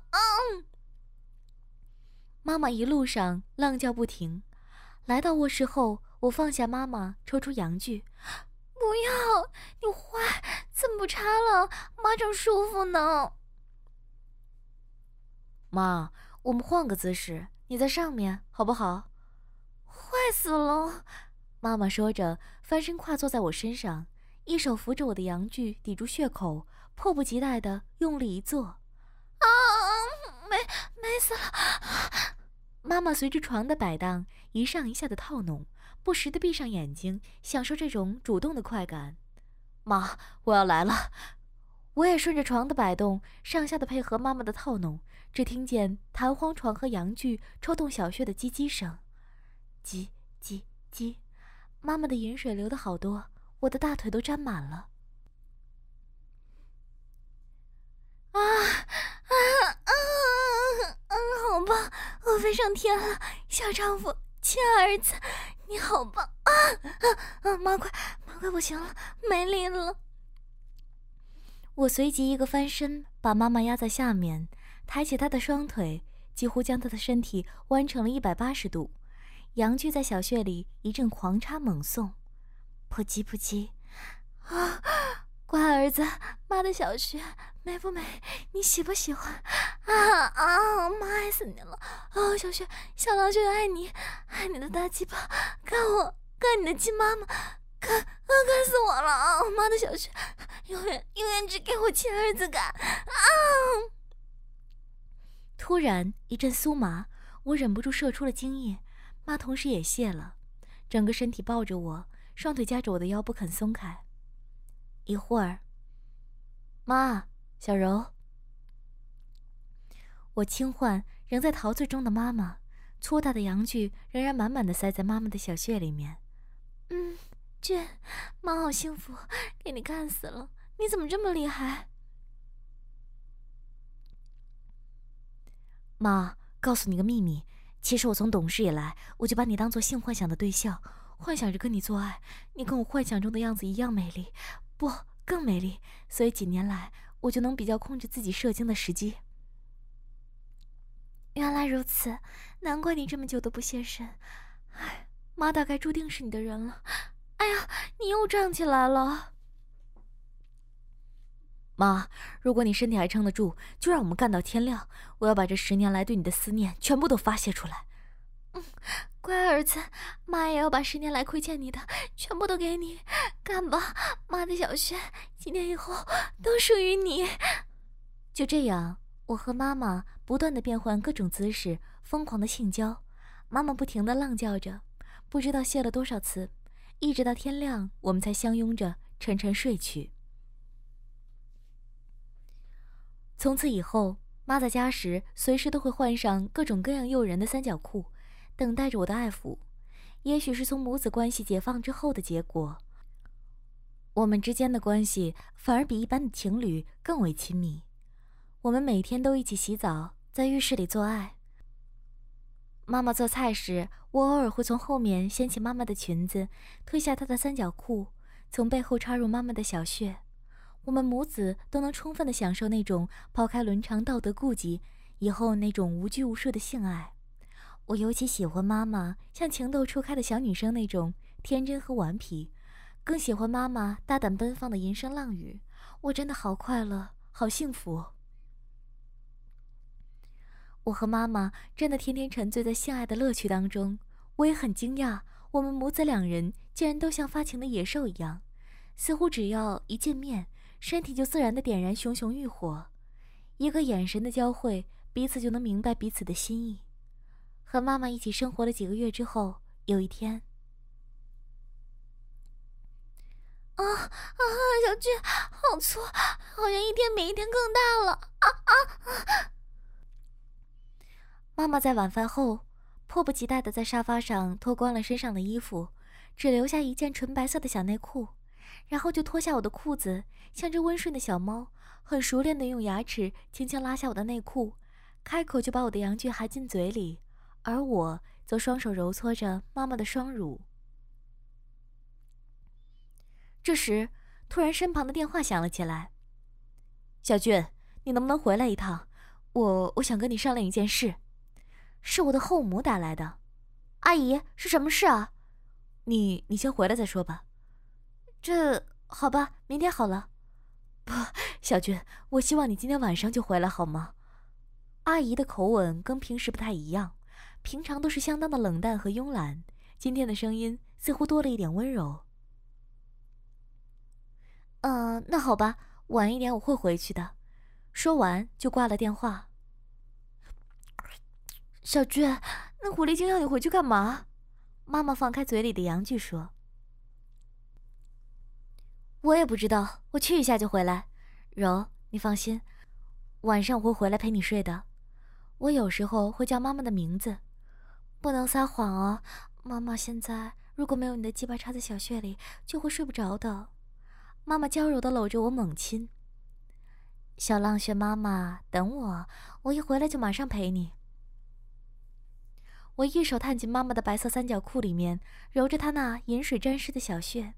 妈妈一路上浪叫不停。来到卧室后，我放下妈妈，抽出阳具。
不要，你坏，怎么不插了？妈正舒服呢。
妈，我们换个姿势，你在上面好不好？
坏死了！
妈妈说着，翻身跨坐在我身上，一手扶着我的阳具抵住血口，迫不及待地用力一坐。
美死了！
妈妈随着床的摆荡，一上一下的套弄，不时地闭上眼睛，享受这种主动的快感。妈，我要来了！我也顺着床的摆动，上下的配合妈妈的套弄，只听见弹簧床和阳具抽动小穴的叽叽声，叽叽叽。妈妈的饮水流得好多，我的大腿都沾满了。
好棒！我飞上天了，小丈夫，亲儿子，你好棒！妈快不行了，没力了。
我随即一个翻身，把妈妈压在下面，抬起她的双腿，几乎将她的身体弯成了180度，阳具在小穴里一阵狂插猛送，扑叽扑叽。
乖儿子，妈的小穴美不美？你喜不喜欢？妈爱死你了！小穴，小狼就爱你，爱你的大鸡巴，干你的鸡妈妈，干死我了！妈的小穴，永远只给我亲儿子干！
突然一阵酥麻，我忍不住射出了精液，妈同时也泄了，整个身体抱着我，双腿夹着我的腰不肯松开。一会儿，妈，小柔。我轻唤仍在陶醉中的妈妈，粗大的阳具仍然满满的塞在妈妈的小穴里面。
俊，妈好幸福，给你干死了！你怎么这么厉害？
妈，告诉你个秘密，其实我从懂事以来，我就把你当作性幻想的对象，幻想着跟你做爱，你跟我幻想中的样子一样美丽，不，更美丽，所以几年来我就能比较控制自己射精的时机。
原来如此，难怪你这么久都不现身。妈大概注定是你的人了。哎呀，你又胀起来了。
妈，如果你身体还撑得住，就让我们干到天亮，我要把这10年来对你的思念全部都发泄出来。
乖儿子，妈也要把10年来亏欠你的全部都给你，干吧！妈的小穴，几年以后都属于你。
就这样，我和妈妈不断地变换各种姿势，疯狂的性交。妈妈不停地浪叫着，不知道泄了多少次，一直到天亮，我们才相拥着沉沉睡去。从此以后，妈在家时随时都会换上各种各样诱人的三角裤，等待着我的爱抚。也许是从母子关系解放之后的结果，我们之间的关系反而比一般的情侣更为亲密。我们每天都一起洗澡，在浴室里做爱。妈妈做菜时，我偶尔会从后面掀起妈妈的裙子，推下她的三角裤，从背后插入妈妈的小穴。我们母子都能充分地享受那种抛开伦常道德顾忌， 以后那种无拘无束的性爱。我尤其喜欢妈妈像情窦初开的小女生那种天真和顽皮，更喜欢妈妈大胆奔放的吟声浪语。我真的好快乐，好幸福。我和妈妈真的天天沉醉在性爱的乐趣当中。我也很惊讶，我们母子两人竟然都像发情的野兽一样，似乎只要一见面，身体就自然地点燃熊熊欲火。一个眼神的交汇，彼此就能明白彼此的心意。和妈妈一起生活了几个月之后，有一天，
小俊，好粗，好像一天比一天更大了。
妈妈在晚饭后迫不及待地在沙发上脱光了身上的衣服，只留下一件纯白色的小内裤，然后就脱下我的裤子，像只温顺的小猫，很熟练地用牙齿轻轻拉下我的内裤，开口就把我的阳具含进嘴里，而我则双手揉搓着妈妈的双乳。这时，突然身旁的电话响了起来。小俊，你能不能回来一趟？我想跟你商量一件事。是我的后母打来的。阿姨，是什么事啊？你先回来再说吧。这好吧，明天好了。不，小俊，我希望你今天晚上就回来好吗？阿姨的口吻跟平时不太一样，平常都是相当的冷淡和慵懒，今天的声音似乎多了一点温柔。那好吧，晚一点我会回去的。说完就挂了电话。小俊，那狐狸精要你回去干嘛？妈妈放开嘴里的阳具说。我也不知道，我去一下就回来。柔，你放心，晚上我会回来陪你睡的。我有时候会叫妈妈的名字。不能撒谎哦，妈妈现在如果没有你的鸡巴插在小穴里，就会睡不着的。妈妈娇柔地搂着我猛亲。小浪穴妈妈，等我，我一回来就马上陪你。我一手探进妈妈的白色三角裤里面，揉着她那饮水沾湿的小穴。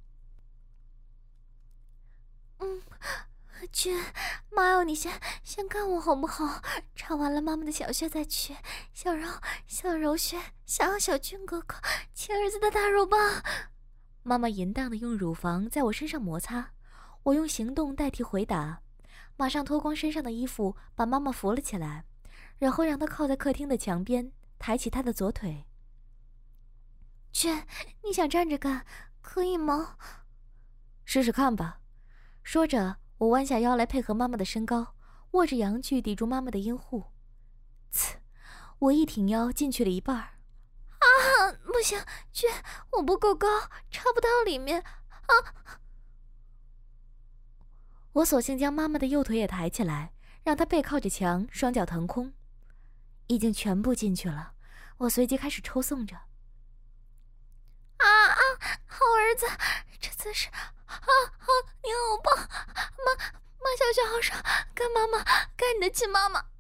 俊，妈要你先干我好不好？插完了妈妈的小穴再去。小柔穴，想要小俊哥哥亲儿子的大肉棒。妈妈淫荡地用乳房在我身上摩擦，我用行动代替回答，马上脱光身上的衣服，把妈妈扶了起来，然后让她靠在客厅的墙边，抬起她的左腿。俊，你想站着干，可以吗？试试看吧。说着，我弯下腰来配合妈妈的身高，握着阳具抵住妈妈的阴户。呲！我一挺腰进去了一半。不行，俊，我不够高，插不到里面。我索性将妈妈的右腿也抬起来，让她背靠着墙，双脚腾空。已经全部进去了，我随即开始抽送着。好儿子，这姿势，你好棒！妈小穴好爽，干妈妈，干你的亲妈妈！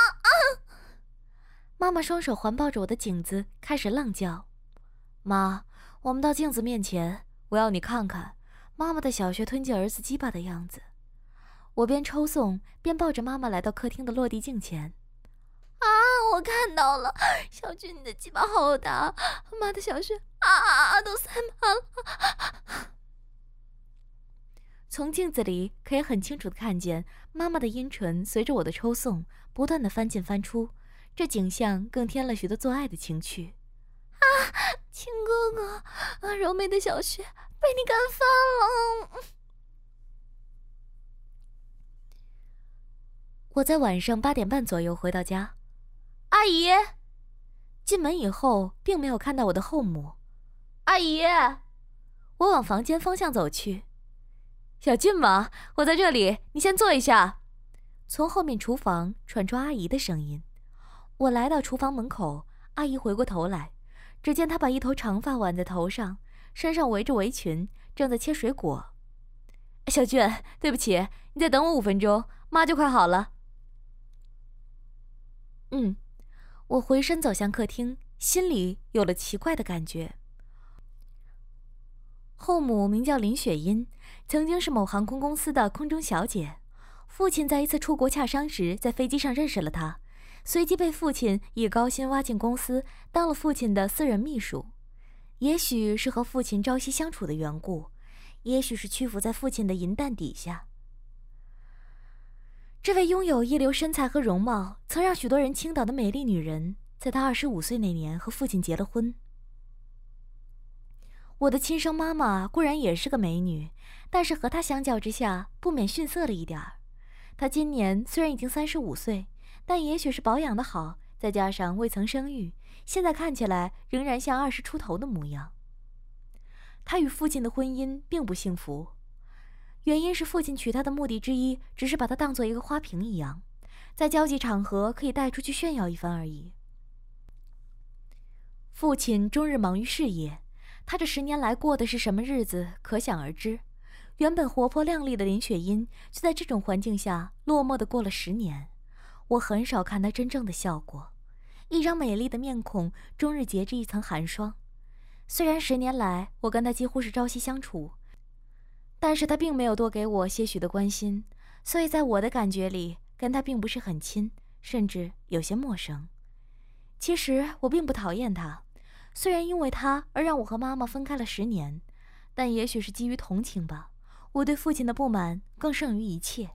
妈妈双手环抱着我的颈子，开始浪叫。妈，我们到镜子面前，我要你看看妈妈的小穴吞进儿子鸡巴的样子。我边抽送边抱着妈妈来到客厅的落地镜前。我看到了，小俊你的鸡巴好大，妈的小穴都塞满了。从镜子里可以很清楚地看见妈妈的阴唇随着我的抽送不断地翻进翻出，这景象更添了许多做爱的情趣。亲哥哥，柔美的小穴被你干翻了。我在晚上8点半左右回到家。阿姨，进门以后并没有看到我的后母。阿姨，我往房间方向走去。小俊吗？我在这里，你先坐一下。从后面厨房传出阿姨的声音。我来到厨房门口，阿姨回过头来，只见她把一头长发挽在头上，身上围着围裙，正在切水果。小俊，对不起，你再等我5分钟，妈就快好了。我回身走向客厅，心里有了奇怪的感觉。后母名叫林雪茵，曾经是某航空公司的空中小姐。父亲在一次出国洽商时，在飞机上认识了她， 随即被父亲以高薪挖进公司，当了父亲的私人秘书。也许是和父亲朝夕相处的缘故，也许是屈服在父亲的银弹底下。这位拥有一流身材和容貌，曾让许多人倾倒的美丽女人，在她25岁那年和父亲结了婚。我的亲生妈妈固然也是个美女，但是和她相较之下，不免逊色了一点儿。她今年虽然已经35岁，但也许是保养得好，再加上未曾生育，现在看起来仍然像20出头的模样。她与父亲的婚姻并不幸福，原因是父亲娶她的目的之一，只是把她当作一个花瓶一样，在交际场合可以带出去炫耀一番而已。父亲终日忙于事业，他这10年来过的是什么日子，可想而知。原本活泼亮丽的林雪茵，就在这种环境下落寞地过了10年。我很少看她真正的笑过，一张美丽的面孔终日结着一层寒霜。虽然10年来我跟她几乎是朝夕相处，但是她并没有多给我些许的关心，所以在我的感觉里，跟她并不是很亲，甚至有些陌生。其实我并不讨厌她，虽然因为她而让我和妈妈分开了10年，但也许是基于同情吧，我对父亲的不满更胜于一切。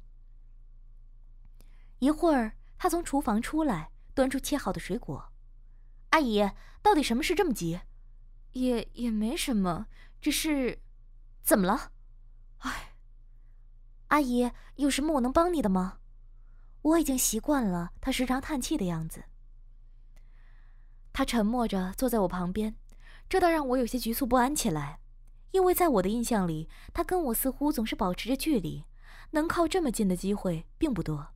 一会儿，他从厨房出来，端出切好的水果。阿姨，到底什么事这么急？也没什么，只是……怎么了？哎，阿姨，有什么我能帮你的吗？我已经习惯了他时常叹气的样子。他沉默着坐在我旁边，这倒让我有些局促不安起来，因为在我的印象里，他跟我似乎总是保持着距离，能靠这么近的机会并不多。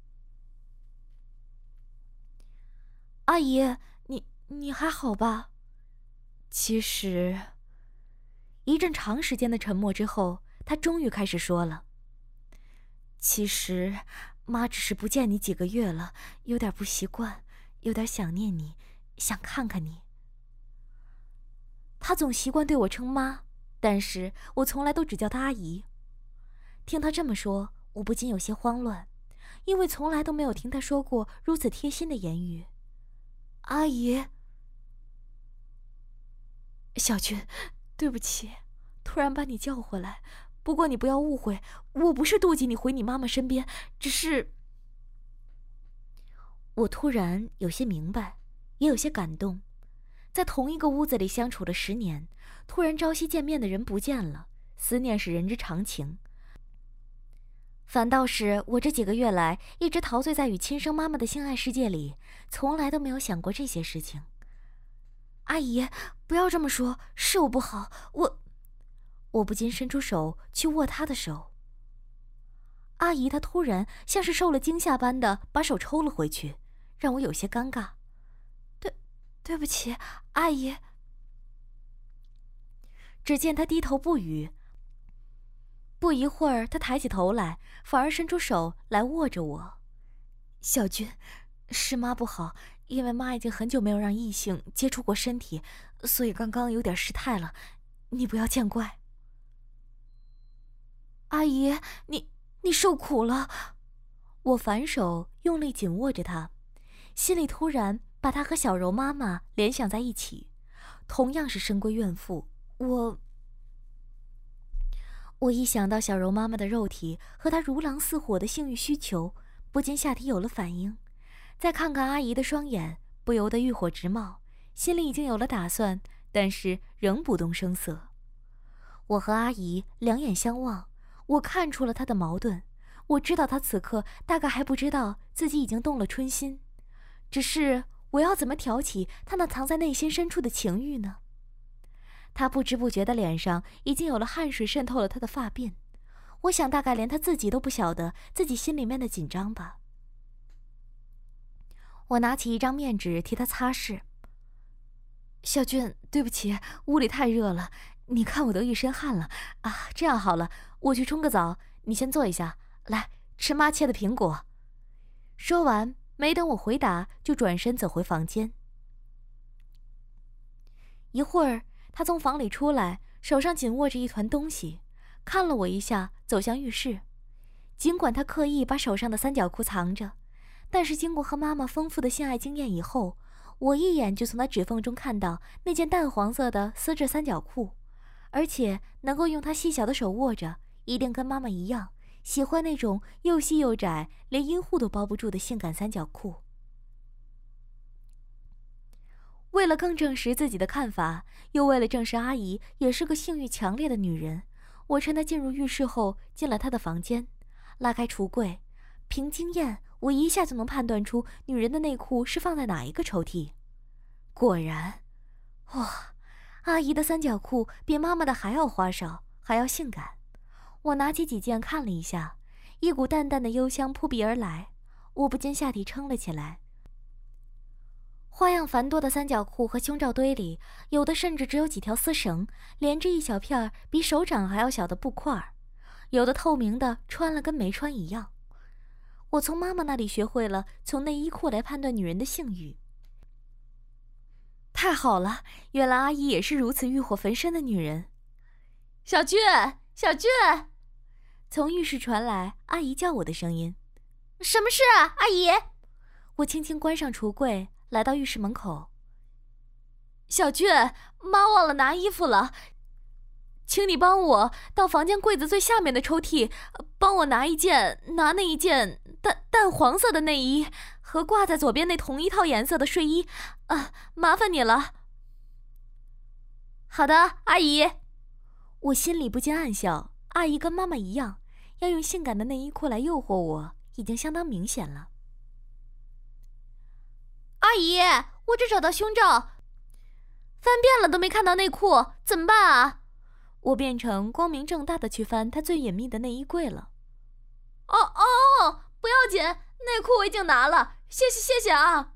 阿姨，你还好吧？其实，一阵长时间的沉默之后，他终于开始说了。其实，妈只是不见你几个月了，有点不习惯，有点想念你，想看看你。他总习惯对我称妈，但是我从来都只叫她阿姨。听他这么说，我不禁有些慌乱，因为从来都没有听他说过如此贴心的言语。阿姨，小军，对不起，突然把你叫回来。不过你不要误会，我不是妒忌你回你妈妈身边，只是……我突然有些明白，也有些感动。在同一个屋子里相处了10年，突然朝夕见面的人不见了，思念是人之常情。反倒是我这几个月来一直陶醉在与亲生妈妈的性爱世界里，从来都没有想过这些事情。阿姨，不要这么说，是我不好，我不禁伸出手去握她的手。阿姨她突然像是受了惊吓般的把手抽了回去，让我有些尴尬。对不起，阿姨。只见她低头不语。不一会儿，他抬起头来，反而伸出手来握着我。小军，是妈不好，因为妈已经很久没有让异性接触过身体，所以刚刚有点失态了，你不要见怪。阿姨，你受苦了。我反手用力紧握着她，心里突然把她和小柔妈妈联想在一起，同样是深闺怨妇，我一想到小柔妈妈的肉体和她如狼似火的性欲需求，不禁下体有了反应。再看看阿姨的双眼，不由得欲火直冒，心里已经有了打算，但是仍不动声色。我和阿姨两眼相望，我看出了她的矛盾，我知道她此刻大概还不知道自己已经动了春心，只是我要怎么挑起她那藏在内心深处的情欲呢？他不知不觉的脸上已经有了汗水渗透了他的发鬓，我想大概连他自己都不晓得自己心里面的紧张吧。我拿起一张面纸替他擦拭。小俊，对不起，屋里太热了，你看我都一身汗了啊。这样好了，我去冲个澡，你先坐一下，来吃妈切的苹果。说完，没等我回答，就转身走回房间。一会儿，他从房里出来，手上紧握着一团东西，看了我一下，走向浴室。尽管他刻意把手上的三角裤藏着， 但是经过和妈妈丰富的性爱经验以后，我一眼就从她指缝中看到那件淡黄色的丝质三角裤，而且能够用她细小的手握着，一定跟妈妈一样，喜欢那种又细又窄，连阴户都包不住的性感三角裤。为了更证实自己的看法，又为了证实阿姨也是个性欲强烈的女人，我趁她进入浴室后进了她的房间，拉开橱柜，凭经验我一下就能判断出女人的内裤是放在哪一个抽屉。果然，哇，阿姨的三角裤比妈妈的还要花哨，还要性感。我拿起几件看了一下，一股淡淡的幽香扑鼻而来，我不禁下体撑了起来。花样繁多的三角裤和胸罩堆里，有的甚至只有几条丝绳，连着一小片比手掌还要小的布块，有的透明的，穿了跟没穿一样。我从妈妈那里学会了从内衣裤来判断女人的性欲。太好了，原来阿姨也是如此欲火焚身的女人。小俊，小俊！从浴室传来阿姨叫我的声音。
什么事啊，阿姨？
我轻轻关上橱柜，来到浴室门口。小俊，妈忘了拿衣服了，请你帮我到房间柜子最下面的抽屉，帮我拿那一件淡黄色的内衣和挂在左边那同一套颜色的睡衣，麻烦你了。
好的，阿姨。
我心里不禁暗笑，阿姨跟妈妈一样，要用性感的内衣裤来诱惑我，已经相当明显了。
阿姨，我只找到胸罩，翻遍了都没看到内裤，怎么办啊？
我变成光明正大的去翻她最隐秘的内衣柜了。
哦，不要紧，内裤我已经拿了，谢谢啊！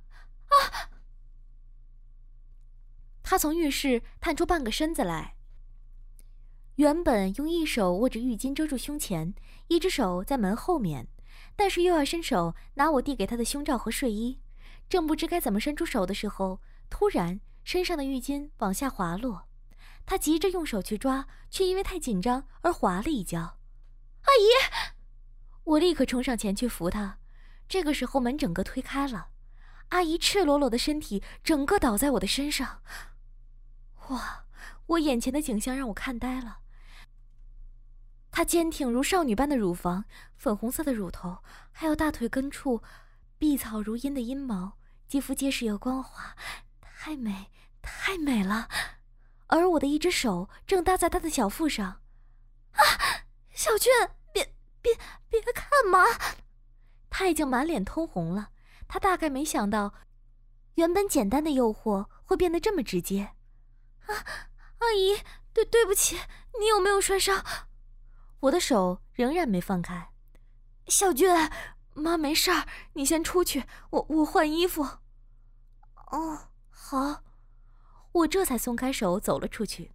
她从浴室探出半个身子来，原本用一手握着浴巾遮住胸前，一只手在门后面，但是又要伸手拿我递给她的胸罩和睡衣。正不知该怎么伸出手的时候，突然身上的浴巾往下滑落，他急着用手去抓，却因为太紧张而滑了一跤。阿姨！我立刻冲上前去扶他。这个时候门整个推开了，阿姨赤裸裸的身体整个倒在我的身上。哇！我眼前的景象让我看呆了。她坚挺如少女般的乳房，粉红色的乳头，还有大腿根处碧草如茵的阴毛，肌肤结实又光滑，太美了。而我的一只手正搭在她的小腹上。小俊，别看嘛！她已经满脸通红了，她大概没想到，原本简单的诱惑会变得这么直接。阿姨，对不起，你有没有摔伤？我的手仍然没放开。小俊，妈没事儿，你先出去，我换衣服。哦，好。我这才松开手走了出去。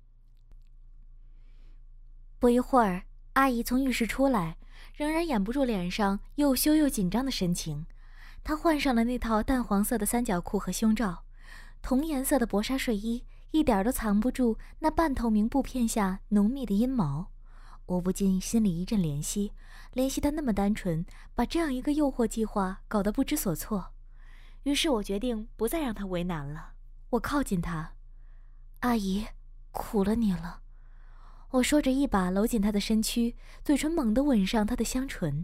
不一会儿，阿姨从浴室出来，仍然掩不住脸上又羞又紧张的神情。她换上了那套淡黄色的三角裤和胸罩，同颜色的薄纱睡衣一点都藏不住那半透明布片下浓密的阴毛。我不禁心里一阵怜惜，怜惜她那么单纯，把这样一个诱惑计划搞得不知所措。于是我决定不再让她为难了。我靠近她，阿姨，苦了你了。我说着，一把搂紧她的身躯，嘴唇猛地吻上她的香唇。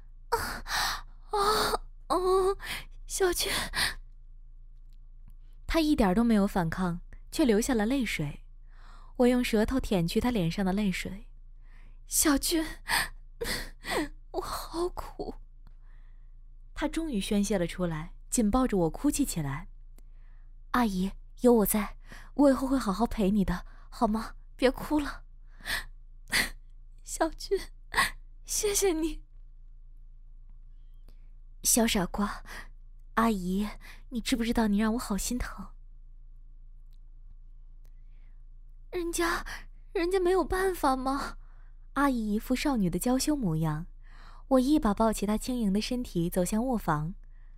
小俊。她一点都没有反抗，却流下了泪水。我用舌头舔去她脸上的泪水。小俊，我好苦。她终于宣泄了出来，紧抱着我哭泣起来。阿姨，有我在，我以后会好好陪你的，好吗？别哭了。小俊，谢谢你。小傻瓜，阿姨，你知不知道你让我好心疼？人家没有办法吗？阿姨一副少女的娇羞模样。我一把抱起她轻盈的身体，走向卧房。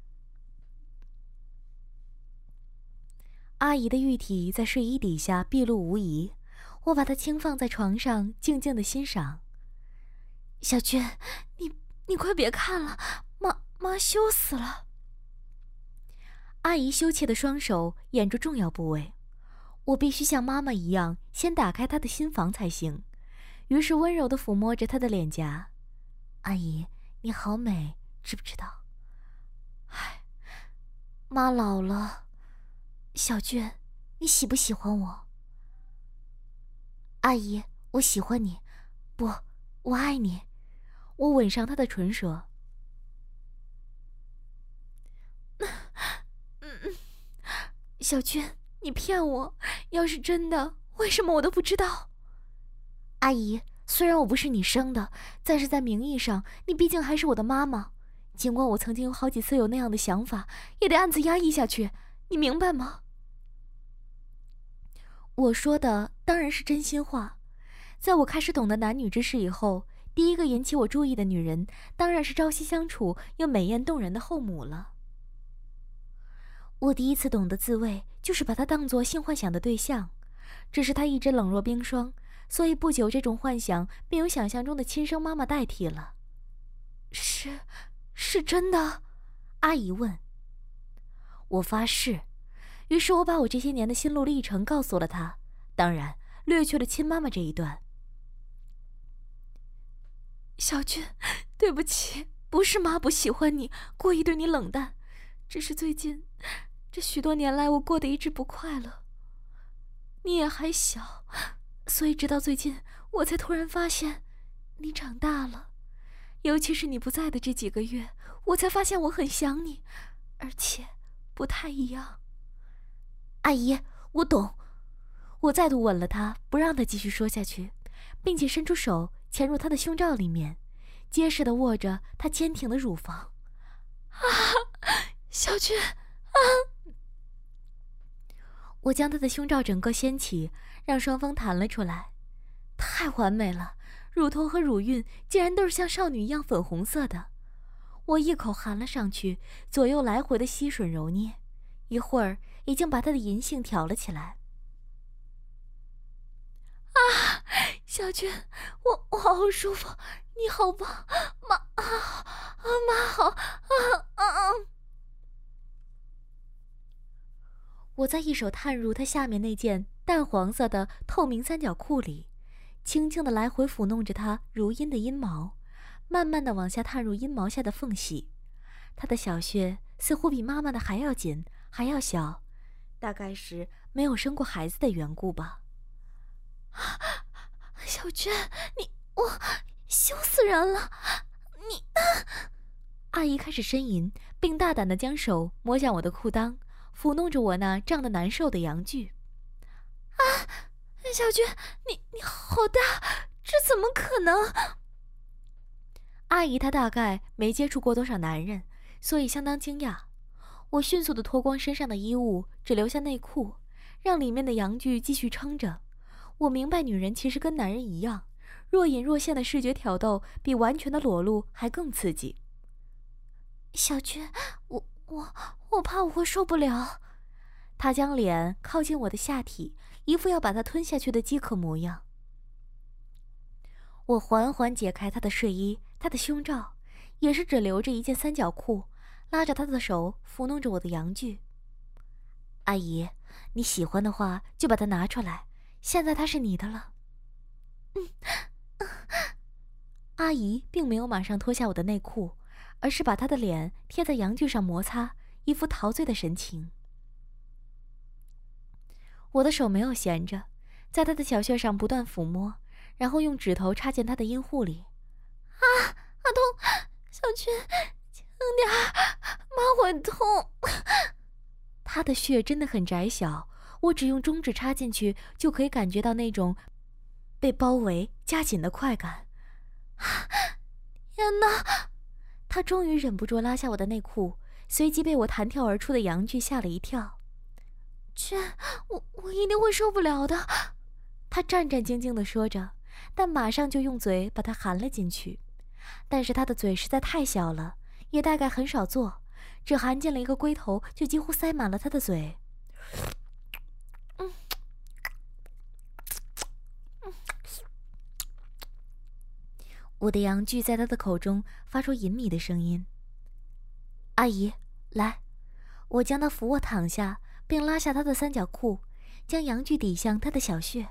阿姨的玉体在睡衣底下毕露无遗，我把她轻放在床上，静静地欣赏。小娟，你快别看了，
妈羞死了。
阿姨羞怯的双手掩住重要部位，我必须像妈妈一样先打开她的心房才行。于是温柔地抚摸着她的脸颊。阿姨，你好美，知不知道？唉，妈老了。小娟，你喜不喜欢我？阿姨，我喜欢你，不，我爱你。我吻上她的唇说。
小娟，你骗我！要是真的，为什么我都不知道？
阿姨，虽然我不是你生的，但是在名义上，你毕竟还是我的妈妈。尽管我曾经有好几次有那样的想法，也得暗自压抑下去，你明白吗？我说的当然是真心话。在我开始懂得男女之事以后，第一个引起我注意的女人，当然是朝夕相处又美艳动人的后母了。我第一次懂得自慰，就是把她当作性幻想的对象。只是她一直冷若冰霜，所以不久这种幻想便由想象中的亲生妈妈代替了。是真的？阿姨问。我发誓。于是我把我这些年的心路历程告诉了她，当然略去了亲妈妈这一段。
小娟，对不起，不是妈不喜欢你，故意对你冷淡，只是最近这许多年来我过得一直不快乐。你也还小，所以直到最近我才突然发现你长大了。尤其是你不在的这几个月，我才发现我很想你，而且不太一样。
阿姨，我懂。我再度吻了她，不让她继续说下去，并且伸出手潜入她的胸罩里面，结实地握着她坚挺的乳房。
小娟
我将她的胸罩整个掀起，让双方弹了出来。太完美了，乳头和乳晕竟然都是像少女一样粉红色的。我一口含了上去，左右来回的吸吮揉捏，一会儿已经把她的淫性挑了起来。
小娟，我好舒服，你好棒，妈好。
我在一手探入她下面那件淡黄色的透明三角裤里，轻轻地来回抚弄着她如阴的阴毛，慢慢地往下探入阴毛下的缝隙。她的小穴似乎比妈妈的还要紧，还要小，大概是没有生过孩子的缘故吧。
小娟，我羞死人了！
阿姨开始呻吟，并大胆地将手摸向我的裤裆，抚弄着我那胀得难受的阳具。
小娟，你好大，这怎么可能？
阿姨她大概没接触过多少男人，所以相当惊讶。我迅速地脱光身上的衣物，只留下内裤，让里面的阳具继续撑着。我明白女人其实跟男人一样，若隐若现的视觉挑逗比完全的裸露还更刺激。
小娟，我怕我会受不了。
她将脸靠近我的下体，一副要把它吞下去的饥渴模样。我缓缓解开她的睡衣，她的胸罩，也是只留着一件三角裤，拉着她的手抚弄着我的阳具。阿姨，你喜欢的话就把它拿出来，现在它是你的了。阿姨并没有马上脱下我的内裤，而是把她的脸贴在阳具上摩擦，一副陶醉的神情。我的手没有闲着，在她的小穴上不断抚摸，然后用指头插进她的阴户里。
痛！小娟，轻点儿，妈会痛。
她的穴真的很窄小，我只用中指插进去就可以感觉到那种被包围夹紧的快感。
天哪！
她终于忍不住拉下我的内裤，随即被我弹跳而出的阳具吓了一跳。
娟，我一定会受不了的。
她战战兢兢地说着，但马上就用嘴把它含了进去。但是她的嘴实在太小了，也大概很少做，只含进了一个龟头就几乎塞满了她的嘴。我的阳具在她的口中发出隐秘的声音。 阿姨，来。我将她扶卧躺下，并拉下她的三角裤，将阳具抵向她的小穴。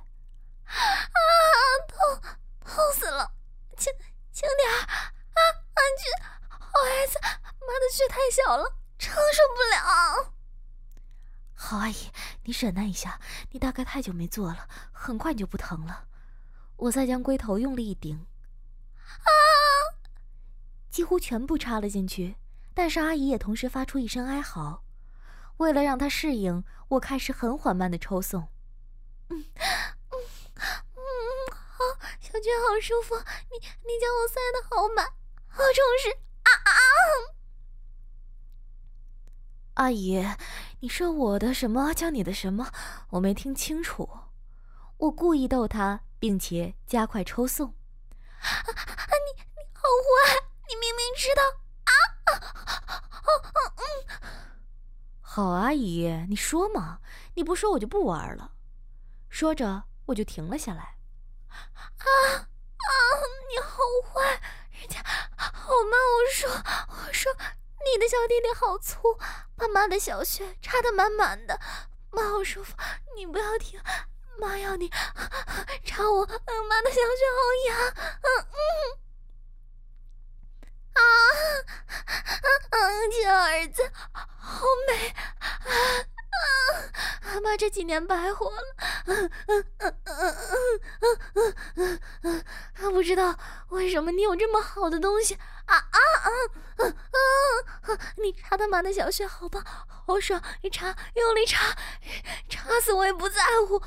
痛死了！轻点儿！这好孩子，妈的穴太小了，承受不了。
好，阿姨，你忍耐一下，你大概太久没做了，很快你就不疼了。我再将龟头用力一顶，几乎全部插了进去，但是阿姨也同时发出一声哀嚎。为了让她适应，我开始很缓慢的抽送。
好，小娟好舒服，你将我塞得好满，好充实。
阿姨，你说我的什么叫你的什么？我没听清楚。我故意逗她，并且加快抽送。
你好坏，你明明知道。
好，阿姨，你说嘛，你不说我就不玩了。说着，我就停了下来。
你好坏，人家好吗？我说，你的小弟弟好粗，把妈的小穴插得满满的，妈好舒服，你不要停，妈要你插我，妈的小穴好痒，亲儿子，好美，妈这几年白活了，不知道为什么你有这么好的东西，你插的妈的小穴好棒，好爽，你插，用力插，插死我也不在乎，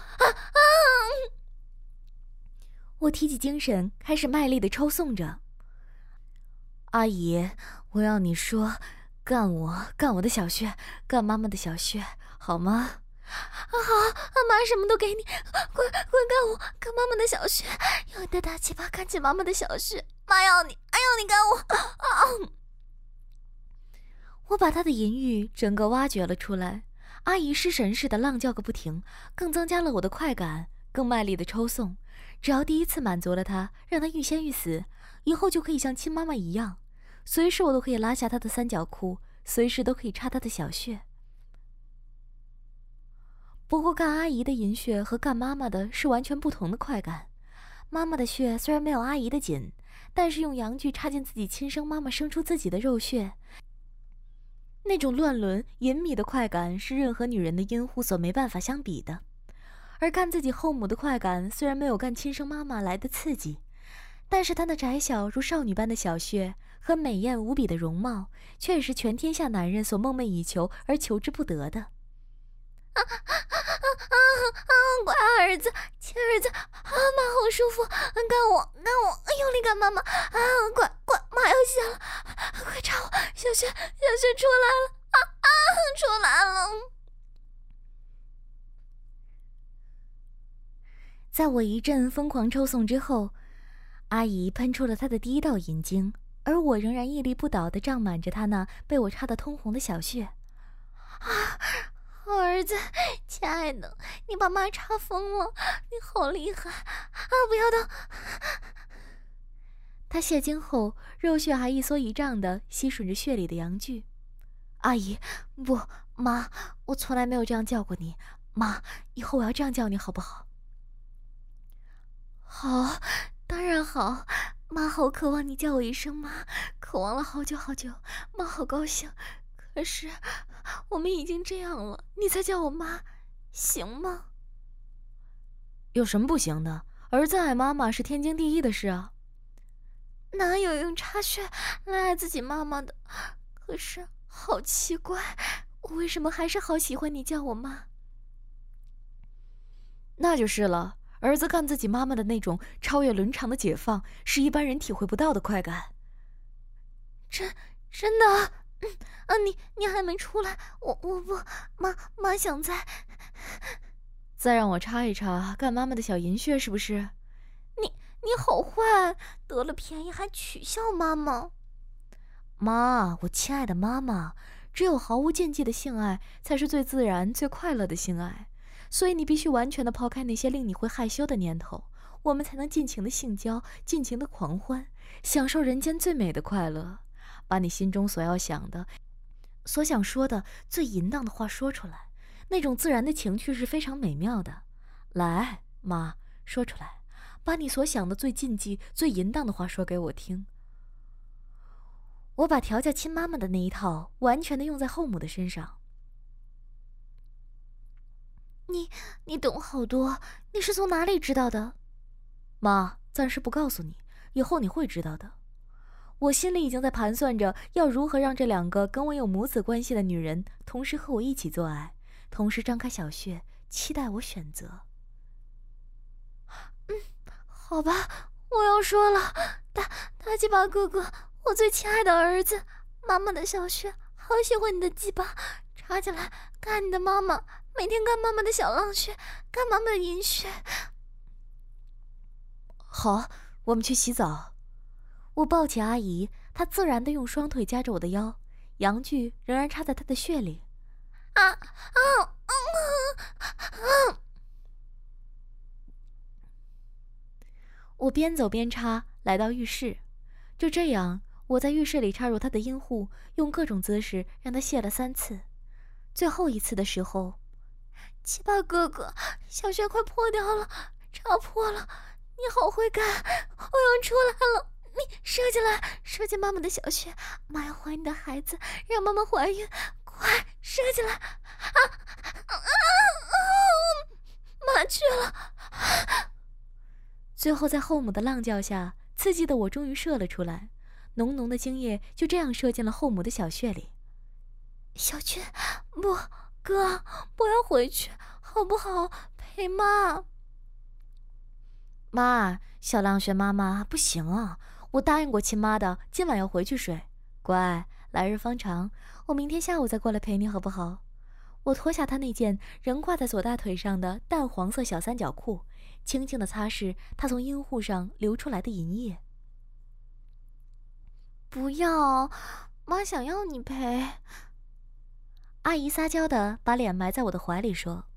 我提起精神，开始卖力地抽送着。阿姨，我要你说，干我的小穴，干妈妈的小穴，好吗？
好，妈什么都给你，快干我，干妈妈的小穴，用你的大鸡巴干起妈妈的小穴，妈要你干我，
我把她的淫欲整个挖掘了出来，阿姨失神似的浪叫个不停，更增加了我的快感，更卖力的抽送。只要第一次满足了她，让她欲仙欲死，以后就可以像亲妈妈一样，随时我都可以拉下她的三角裤，随时都可以插她的小穴。不过干阿姨的淫穴和干妈妈的是完全不同的快感。妈妈的穴虽然没有阿姨的紧，但是用阳具插进自己亲生妈妈生出自己的肉穴，那种乱伦隐秘的快感是任何女人的阴户所没办法相比的。而干自己后母的快感虽然没有干亲生妈妈来的刺激，但是她那窄小如少女般的小穴和美艳无比的容貌，却是全天下男人所梦寐以求而求之不得的。
乖儿子，亲儿子，妈好舒服，干我，用力干妈妈，乖，妈要下了，快插我，小穴出来了，出来了。
在我一阵疯狂抽送之后，阿姨喷出了她的第一道淫精，而我仍然屹立不倒地胀满着她那被我插得通红的小穴。
好儿子，亲爱的，你把妈插疯了，你好厉害不要动。
她泄精后，肉穴还一缩一胀地吸吮着穴里的阳具。阿姨，不，妈，我从来没有这样叫过你，妈，以后我要这样叫你好不好？
好，当然好，妈好渴望你叫我一声妈，渴望了好久好久，妈好高兴。可是我们已经这样了，你再叫我妈，行吗？
有什么不行的？儿子爱妈妈是天经地义的事啊。
哪有用插穴来爱自己妈妈的？可是好奇怪，我为什么还是好喜欢你叫我妈？
那就是了。儿子干自己妈妈的那种超越伦常的解放，是一般人体会不到的快感。
真的？你还没出来，我不，妈想
再让我插一插干妈妈的小淫穴，是不是？
你好坏，得了便宜还取笑妈妈。
妈，我亲爱的妈妈，只有毫无禁忌的性爱才是最自然最快乐的性爱，所以你必须完全的抛开那些令你会害羞的念头，我们才能尽情的性交，尽情的狂欢，享受人间最美的快乐。把你心中所要想的
所想说的最淫荡的话说出来，那种自然的情趣是非常美妙的。来，妈，说出来，把你所想的最禁忌、最淫荡的话说给我听。我把调教亲妈妈的那一套完全的用在后母的身上。你懂好多，你是从哪里知道的？妈，暂时不告诉你，以后你会知道的。我心里已经在盘算着要如何让这2个跟我有母子关系的女人同时和我一起做爱，同时张开小穴，期待我选择。好吧，我要说了，大鸡巴哥哥，我最亲爱的儿子，妈妈的小穴，好喜欢你的鸡巴，插进来干你的妈妈，每天干妈妈的小浪穴，干妈妈的阴穴。好，我们去洗澡。我抱起阿姨，她自然地用双腿夹着我的腰，阳具仍然插在她的穴里。我边走边插，来到浴室。就这样，我在浴室里插入她的阴户，用各种姿势让她泄了3次。最后一次的时候，鸡巴哥哥，小穴快破掉了，插破了，你好会干，我要出来了。你射进来，射进妈妈的小穴，妈要怀你的孩子，让妈妈怀孕，快射进来！妈去了。最后在后母的浪叫下，刺激的我终于射了出来，浓浓的精液就这样射进了后母的小穴里。小军，不，哥，不要回去，好不好？陪妈。妈，小浪穴妈妈不行啊，我答应过亲妈的，今晚要回去睡。乖，来日方长，我明天下午再过来陪你，好不好？我脱下她那件仍挂在左大腿上的淡黄色小三角裤，轻轻地擦拭她从阴户上流出来的淫液。不要，妈想要你陪。阿姨撒娇地把脸埋在我的怀里说。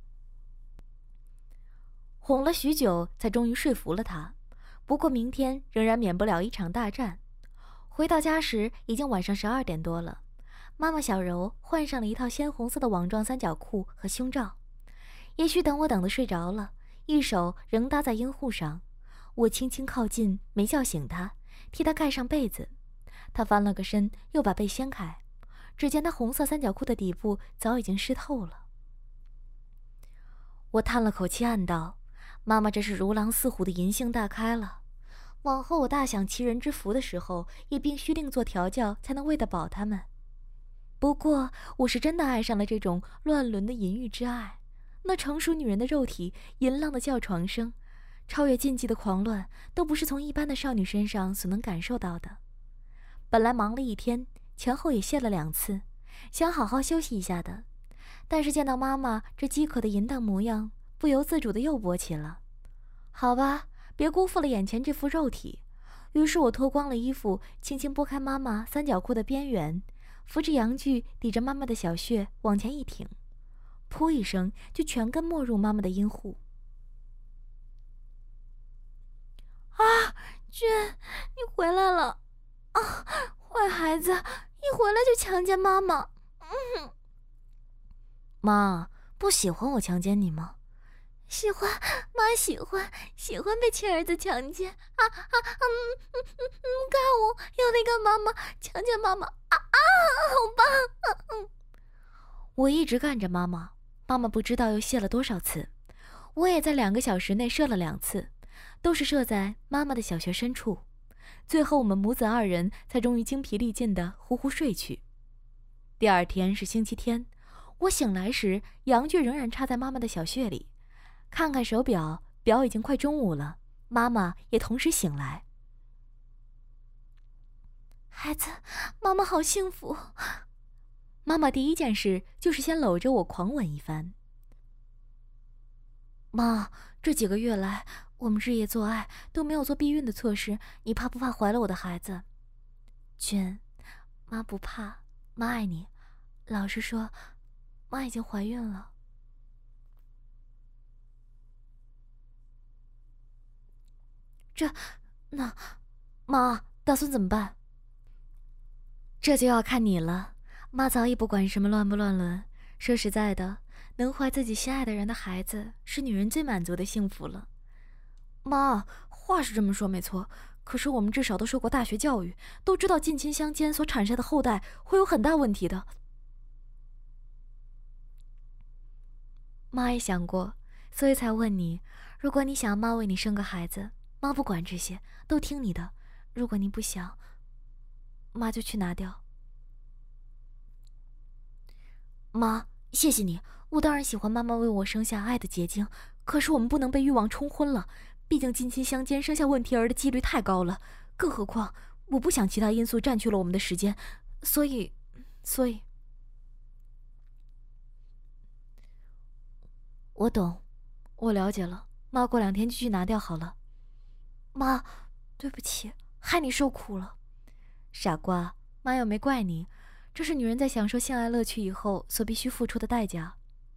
哄了许久，才终于说服了她。不过明天仍然免不了一场大战。回到家时已经晚上12点多了，妈妈小柔换上了一套鲜红色的网状三角裤和胸罩。也许等我等得睡着了，一手仍搭在阴户上，我轻轻靠近，没叫醒她，替她盖上被子。她翻了个身，又把被掀开，只见她红色三角裤的底部早已经湿透了。我叹了口气，暗道：妈妈这是如狼似虎的淫性大开了。往后我大享其人之福的时候，也必须另做调教，才能喂得饱他们。不过我是真的爱上了这种乱伦的淫欲之爱，那成熟女人的肉体，淫浪的叫床声，超越禁忌的狂乱，都不是从一般的少女身上所能感受到的。本来忙了一天，前后也泄了2次，想好好休息一下的，但是见到妈妈这饥渴的淫荡模样，不由自主的又勃起了。好吧，别辜负了眼前这副肉体。于是我脱光了衣服，轻轻拨开妈妈三角裤的边缘，扶着阳具抵着妈妈的小穴往前一挺，噗一声就全根没入妈妈的阴户。啊，君，你回来了！啊，坏孩子，一回来就强奸妈妈。妈，不喜欢我强奸你吗？喜欢，妈喜欢被亲儿子强奸干我，要那个妈妈强奸妈妈好棒！我一直干着妈妈，妈妈不知道又泄了多少次，我也在2个小时内射了2次，都是射在妈妈的小穴深处。最后我们母子2人才终于精疲力尽地呼呼睡去。第2天是星期天，我醒来时，阳具仍然插在妈妈的小穴里。看看手表，表已经快中午了，妈妈也同时醒来。孩子，妈妈好幸福。妈妈第一件事就是先搂着我狂吻一番。妈，这几个月来，我们日夜做爱都没有做避孕的措施，你怕不怕怀了我的孩子？君，妈不怕，妈爱你。老实说，妈已经怀孕了。那，妈打算怎么办？这就要看你了。 妈早已不管什么乱不乱伦，说实在的，能怀自己心爱的人的孩子，是女人最满足的幸福了。妈，话是这么说没错，可是我们至少都受过大学教育，都知道近亲相奸所产生的后代会有很大问题的。妈也想过，所以才问你，如果你想妈为你生个孩子，妈不管这些，都听你的。如果你不想，妈就去拿掉。妈，谢谢你，我当然喜欢妈妈为我生下爱的结晶，可是我们不能被欲望冲昏了，毕竟近亲相奸生下问题儿的几率太高了，更何况我不想其他因素占据了我们的时间，所以，我懂，我了解了，妈过2天就去拿掉好了。妈，对不起，害你受苦了。傻瓜，妈又没怪你，这是女人在享受性爱乐趣以后所必须付出的代价。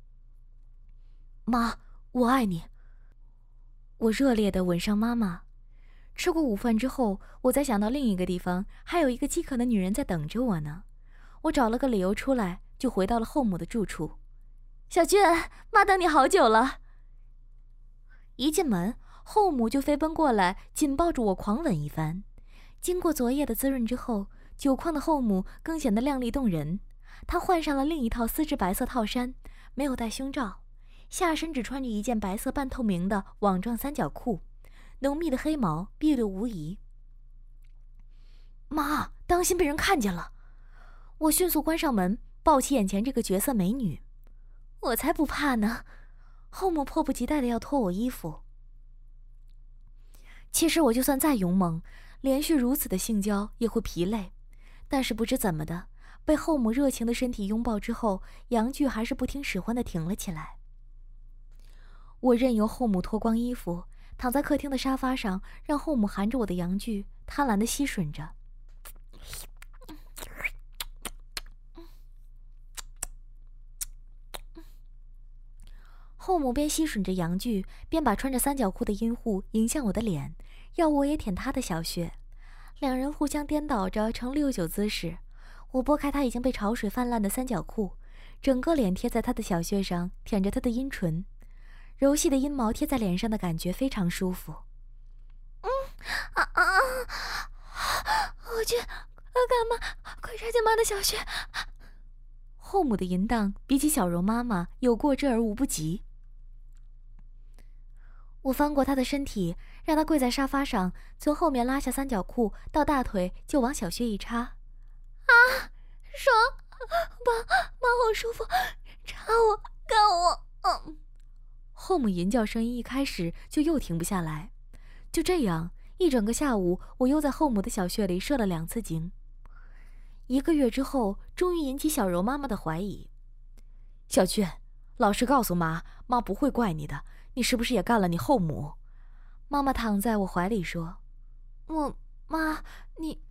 妈，我爱你。我热烈地吻上妈妈。吃过午饭之后，我才想到另一个地方还有一个饥渴的女人在等着我呢。我找了个理由出来，就回到了后母的住处。小俊，妈等你好久了。一进门，后母就飞奔过来，紧抱住我狂吻一番。经过昨夜的滋润之后，酒矿的后母更显得靓丽动人。她换上了另一套丝质白色套衫，没有戴胸罩，下身只穿着一件白色半透明的网状三角裤，浓密的黑毛碧绿无遗。妈，当心被人看见了！我迅速关上门，抱起眼前这个绝色美女。我才不怕呢！后母迫不及待地要脱我衣服。其实我就算再勇猛，连续如此的性交也会疲累，但是不知怎么的，被后母热情的身体拥抱之后，阳具还是不听使唤地挺了起来。我任由后母脱光衣服，躺在客厅的沙发上，让后母含着我的阳具，贪婪地吸吮着。后母边吸吮着阳具，边把穿着三角裤的阴户迎向我的脸，要我也舔她的小穴。两人互相颠倒着呈6-9姿势。我拨开她已经被潮水泛滥的三角裤，整个脸贴在她的小穴上，舔着她的阴唇。柔细的阴毛贴在脸上的感觉非常舒服。我去，干嘛？快插进妈的小穴！后母的淫荡比起小柔妈妈有过之而无不及。我翻过她的身体，让她跪在沙发上，从后面拉下三角裤到大腿就往小穴一插。爽！妈好舒服，插我，干我！后母淫叫声音一开始就又停不下来。就这样，一整个下午，我又在后母的小穴里射了2次精。1个月之后，终于引起小柔妈妈的怀疑。小俊，老实告诉妈，妈不会怪你的。你是不是也干了你后母？妈妈躺在我怀里说：“妈，你……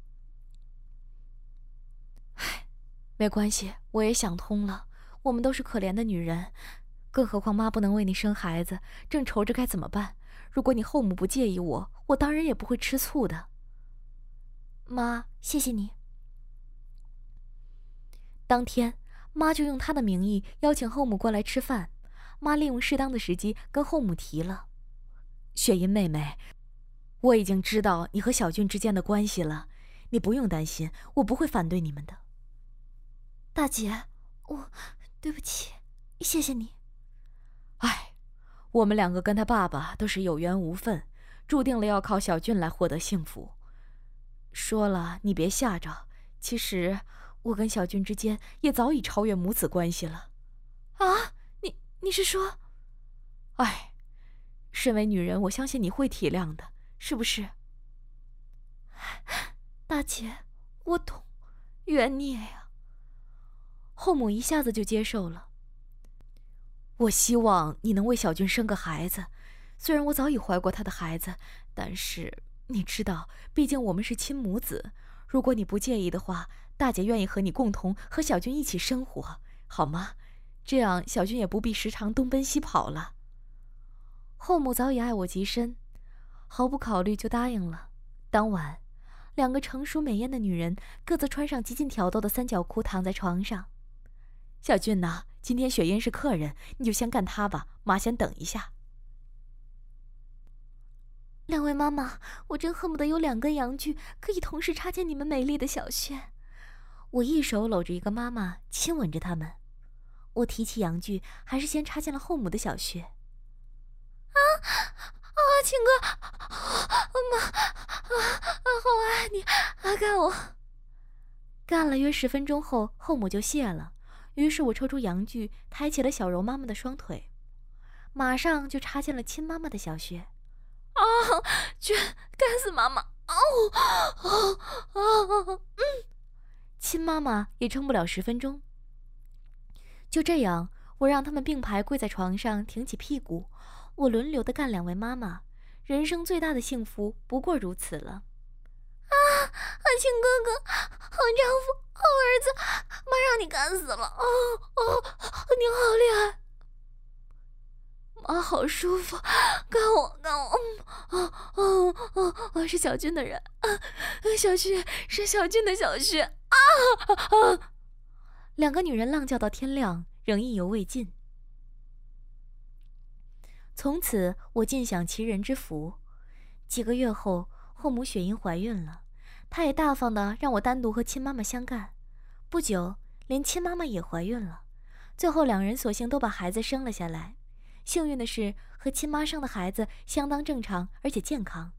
唉，没关系，我也想通了。我们都是可怜的女人，更何况妈不能为你生孩子，正愁着该怎么办。如果你后母不介意我当然也不会吃醋的。妈，谢谢你。”当天，妈就用她的名义邀请后母过来吃饭。妈利用适当的时机跟后母提了：“雪银妹妹，我已经知道你和小俊之间的关系了，你不用担心，我不会反对你们的。”大姐，对不起，谢谢你。哎，我们2个跟他爸爸都是有缘无分，注定了要靠小俊来获得幸福。说了你别吓着，其实我跟小俊之间也早已超越母子关系了。啊？你是说？哎，身为女人，我相信你会体谅的，是不是？大姐，我懂，冤孽呀。后母一下子就接受了。我希望你能为小俊生个孩子，虽然我早已怀过他的孩子，但是你知道，毕竟我们是亲母子。如果你不介意的话，大姐愿意和你共同和小俊一起生活，好吗？这样小俊也不必时常东奔西跑了。后母早已爱我极深，毫不考虑就答应了。当晚， 两个成熟美艳的女人各自穿上极尽挑逗的三角裤，躺在床上。小俊呐，今天雪英是客人，你就先干她吧，妈先等一下。
两位妈妈，我真恨不得有2根阳具可以同时插进你们美丽的小穴。我一手搂着一个妈妈，亲吻着他们。我提起阳具，还是先插进了后母的小穴。亲哥，妈，好爱你，干我。干了约10分钟后，后母就谢了。于是我抽出阳具，抬起了小柔妈妈的双腿，马上就插进了亲妈妈的小穴。去，干死妈妈！亲妈妈也撑不了10分钟。就这样，我让他们并排跪在床上，挺起屁股，我轮流的干2位妈妈。人生最大的幸福不过如此了。亲哥哥，好丈夫，好儿子，妈让你干死了！你好厉害！妈好舒服，干我！是小俊的人，小旭是小俊的小旭！2个女人浪叫到天亮，仍意犹未尽。从此我尽享其人之福。几个月后，后母雪英怀孕了，她也大方地让我单独和亲妈妈相干。不久，连亲妈妈也怀孕了。最后2人索性都把孩子生了下来。幸运的是，和亲妈生的孩子相当正常，而且健康。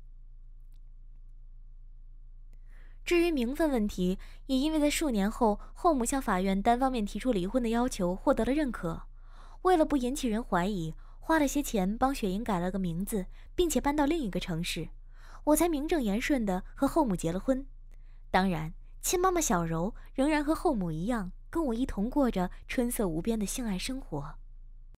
至于名分问题，也因为在数年后，后母向法院单方面提出离婚的要求获得了认可。为了不引起人怀疑，花了些钱帮雪英改了个名字，并且搬到另一个城市，我才名正言顺地和后母结了婚。当然，亲妈妈小柔仍然和后母一样，跟我一同过着春色无边的性爱生活。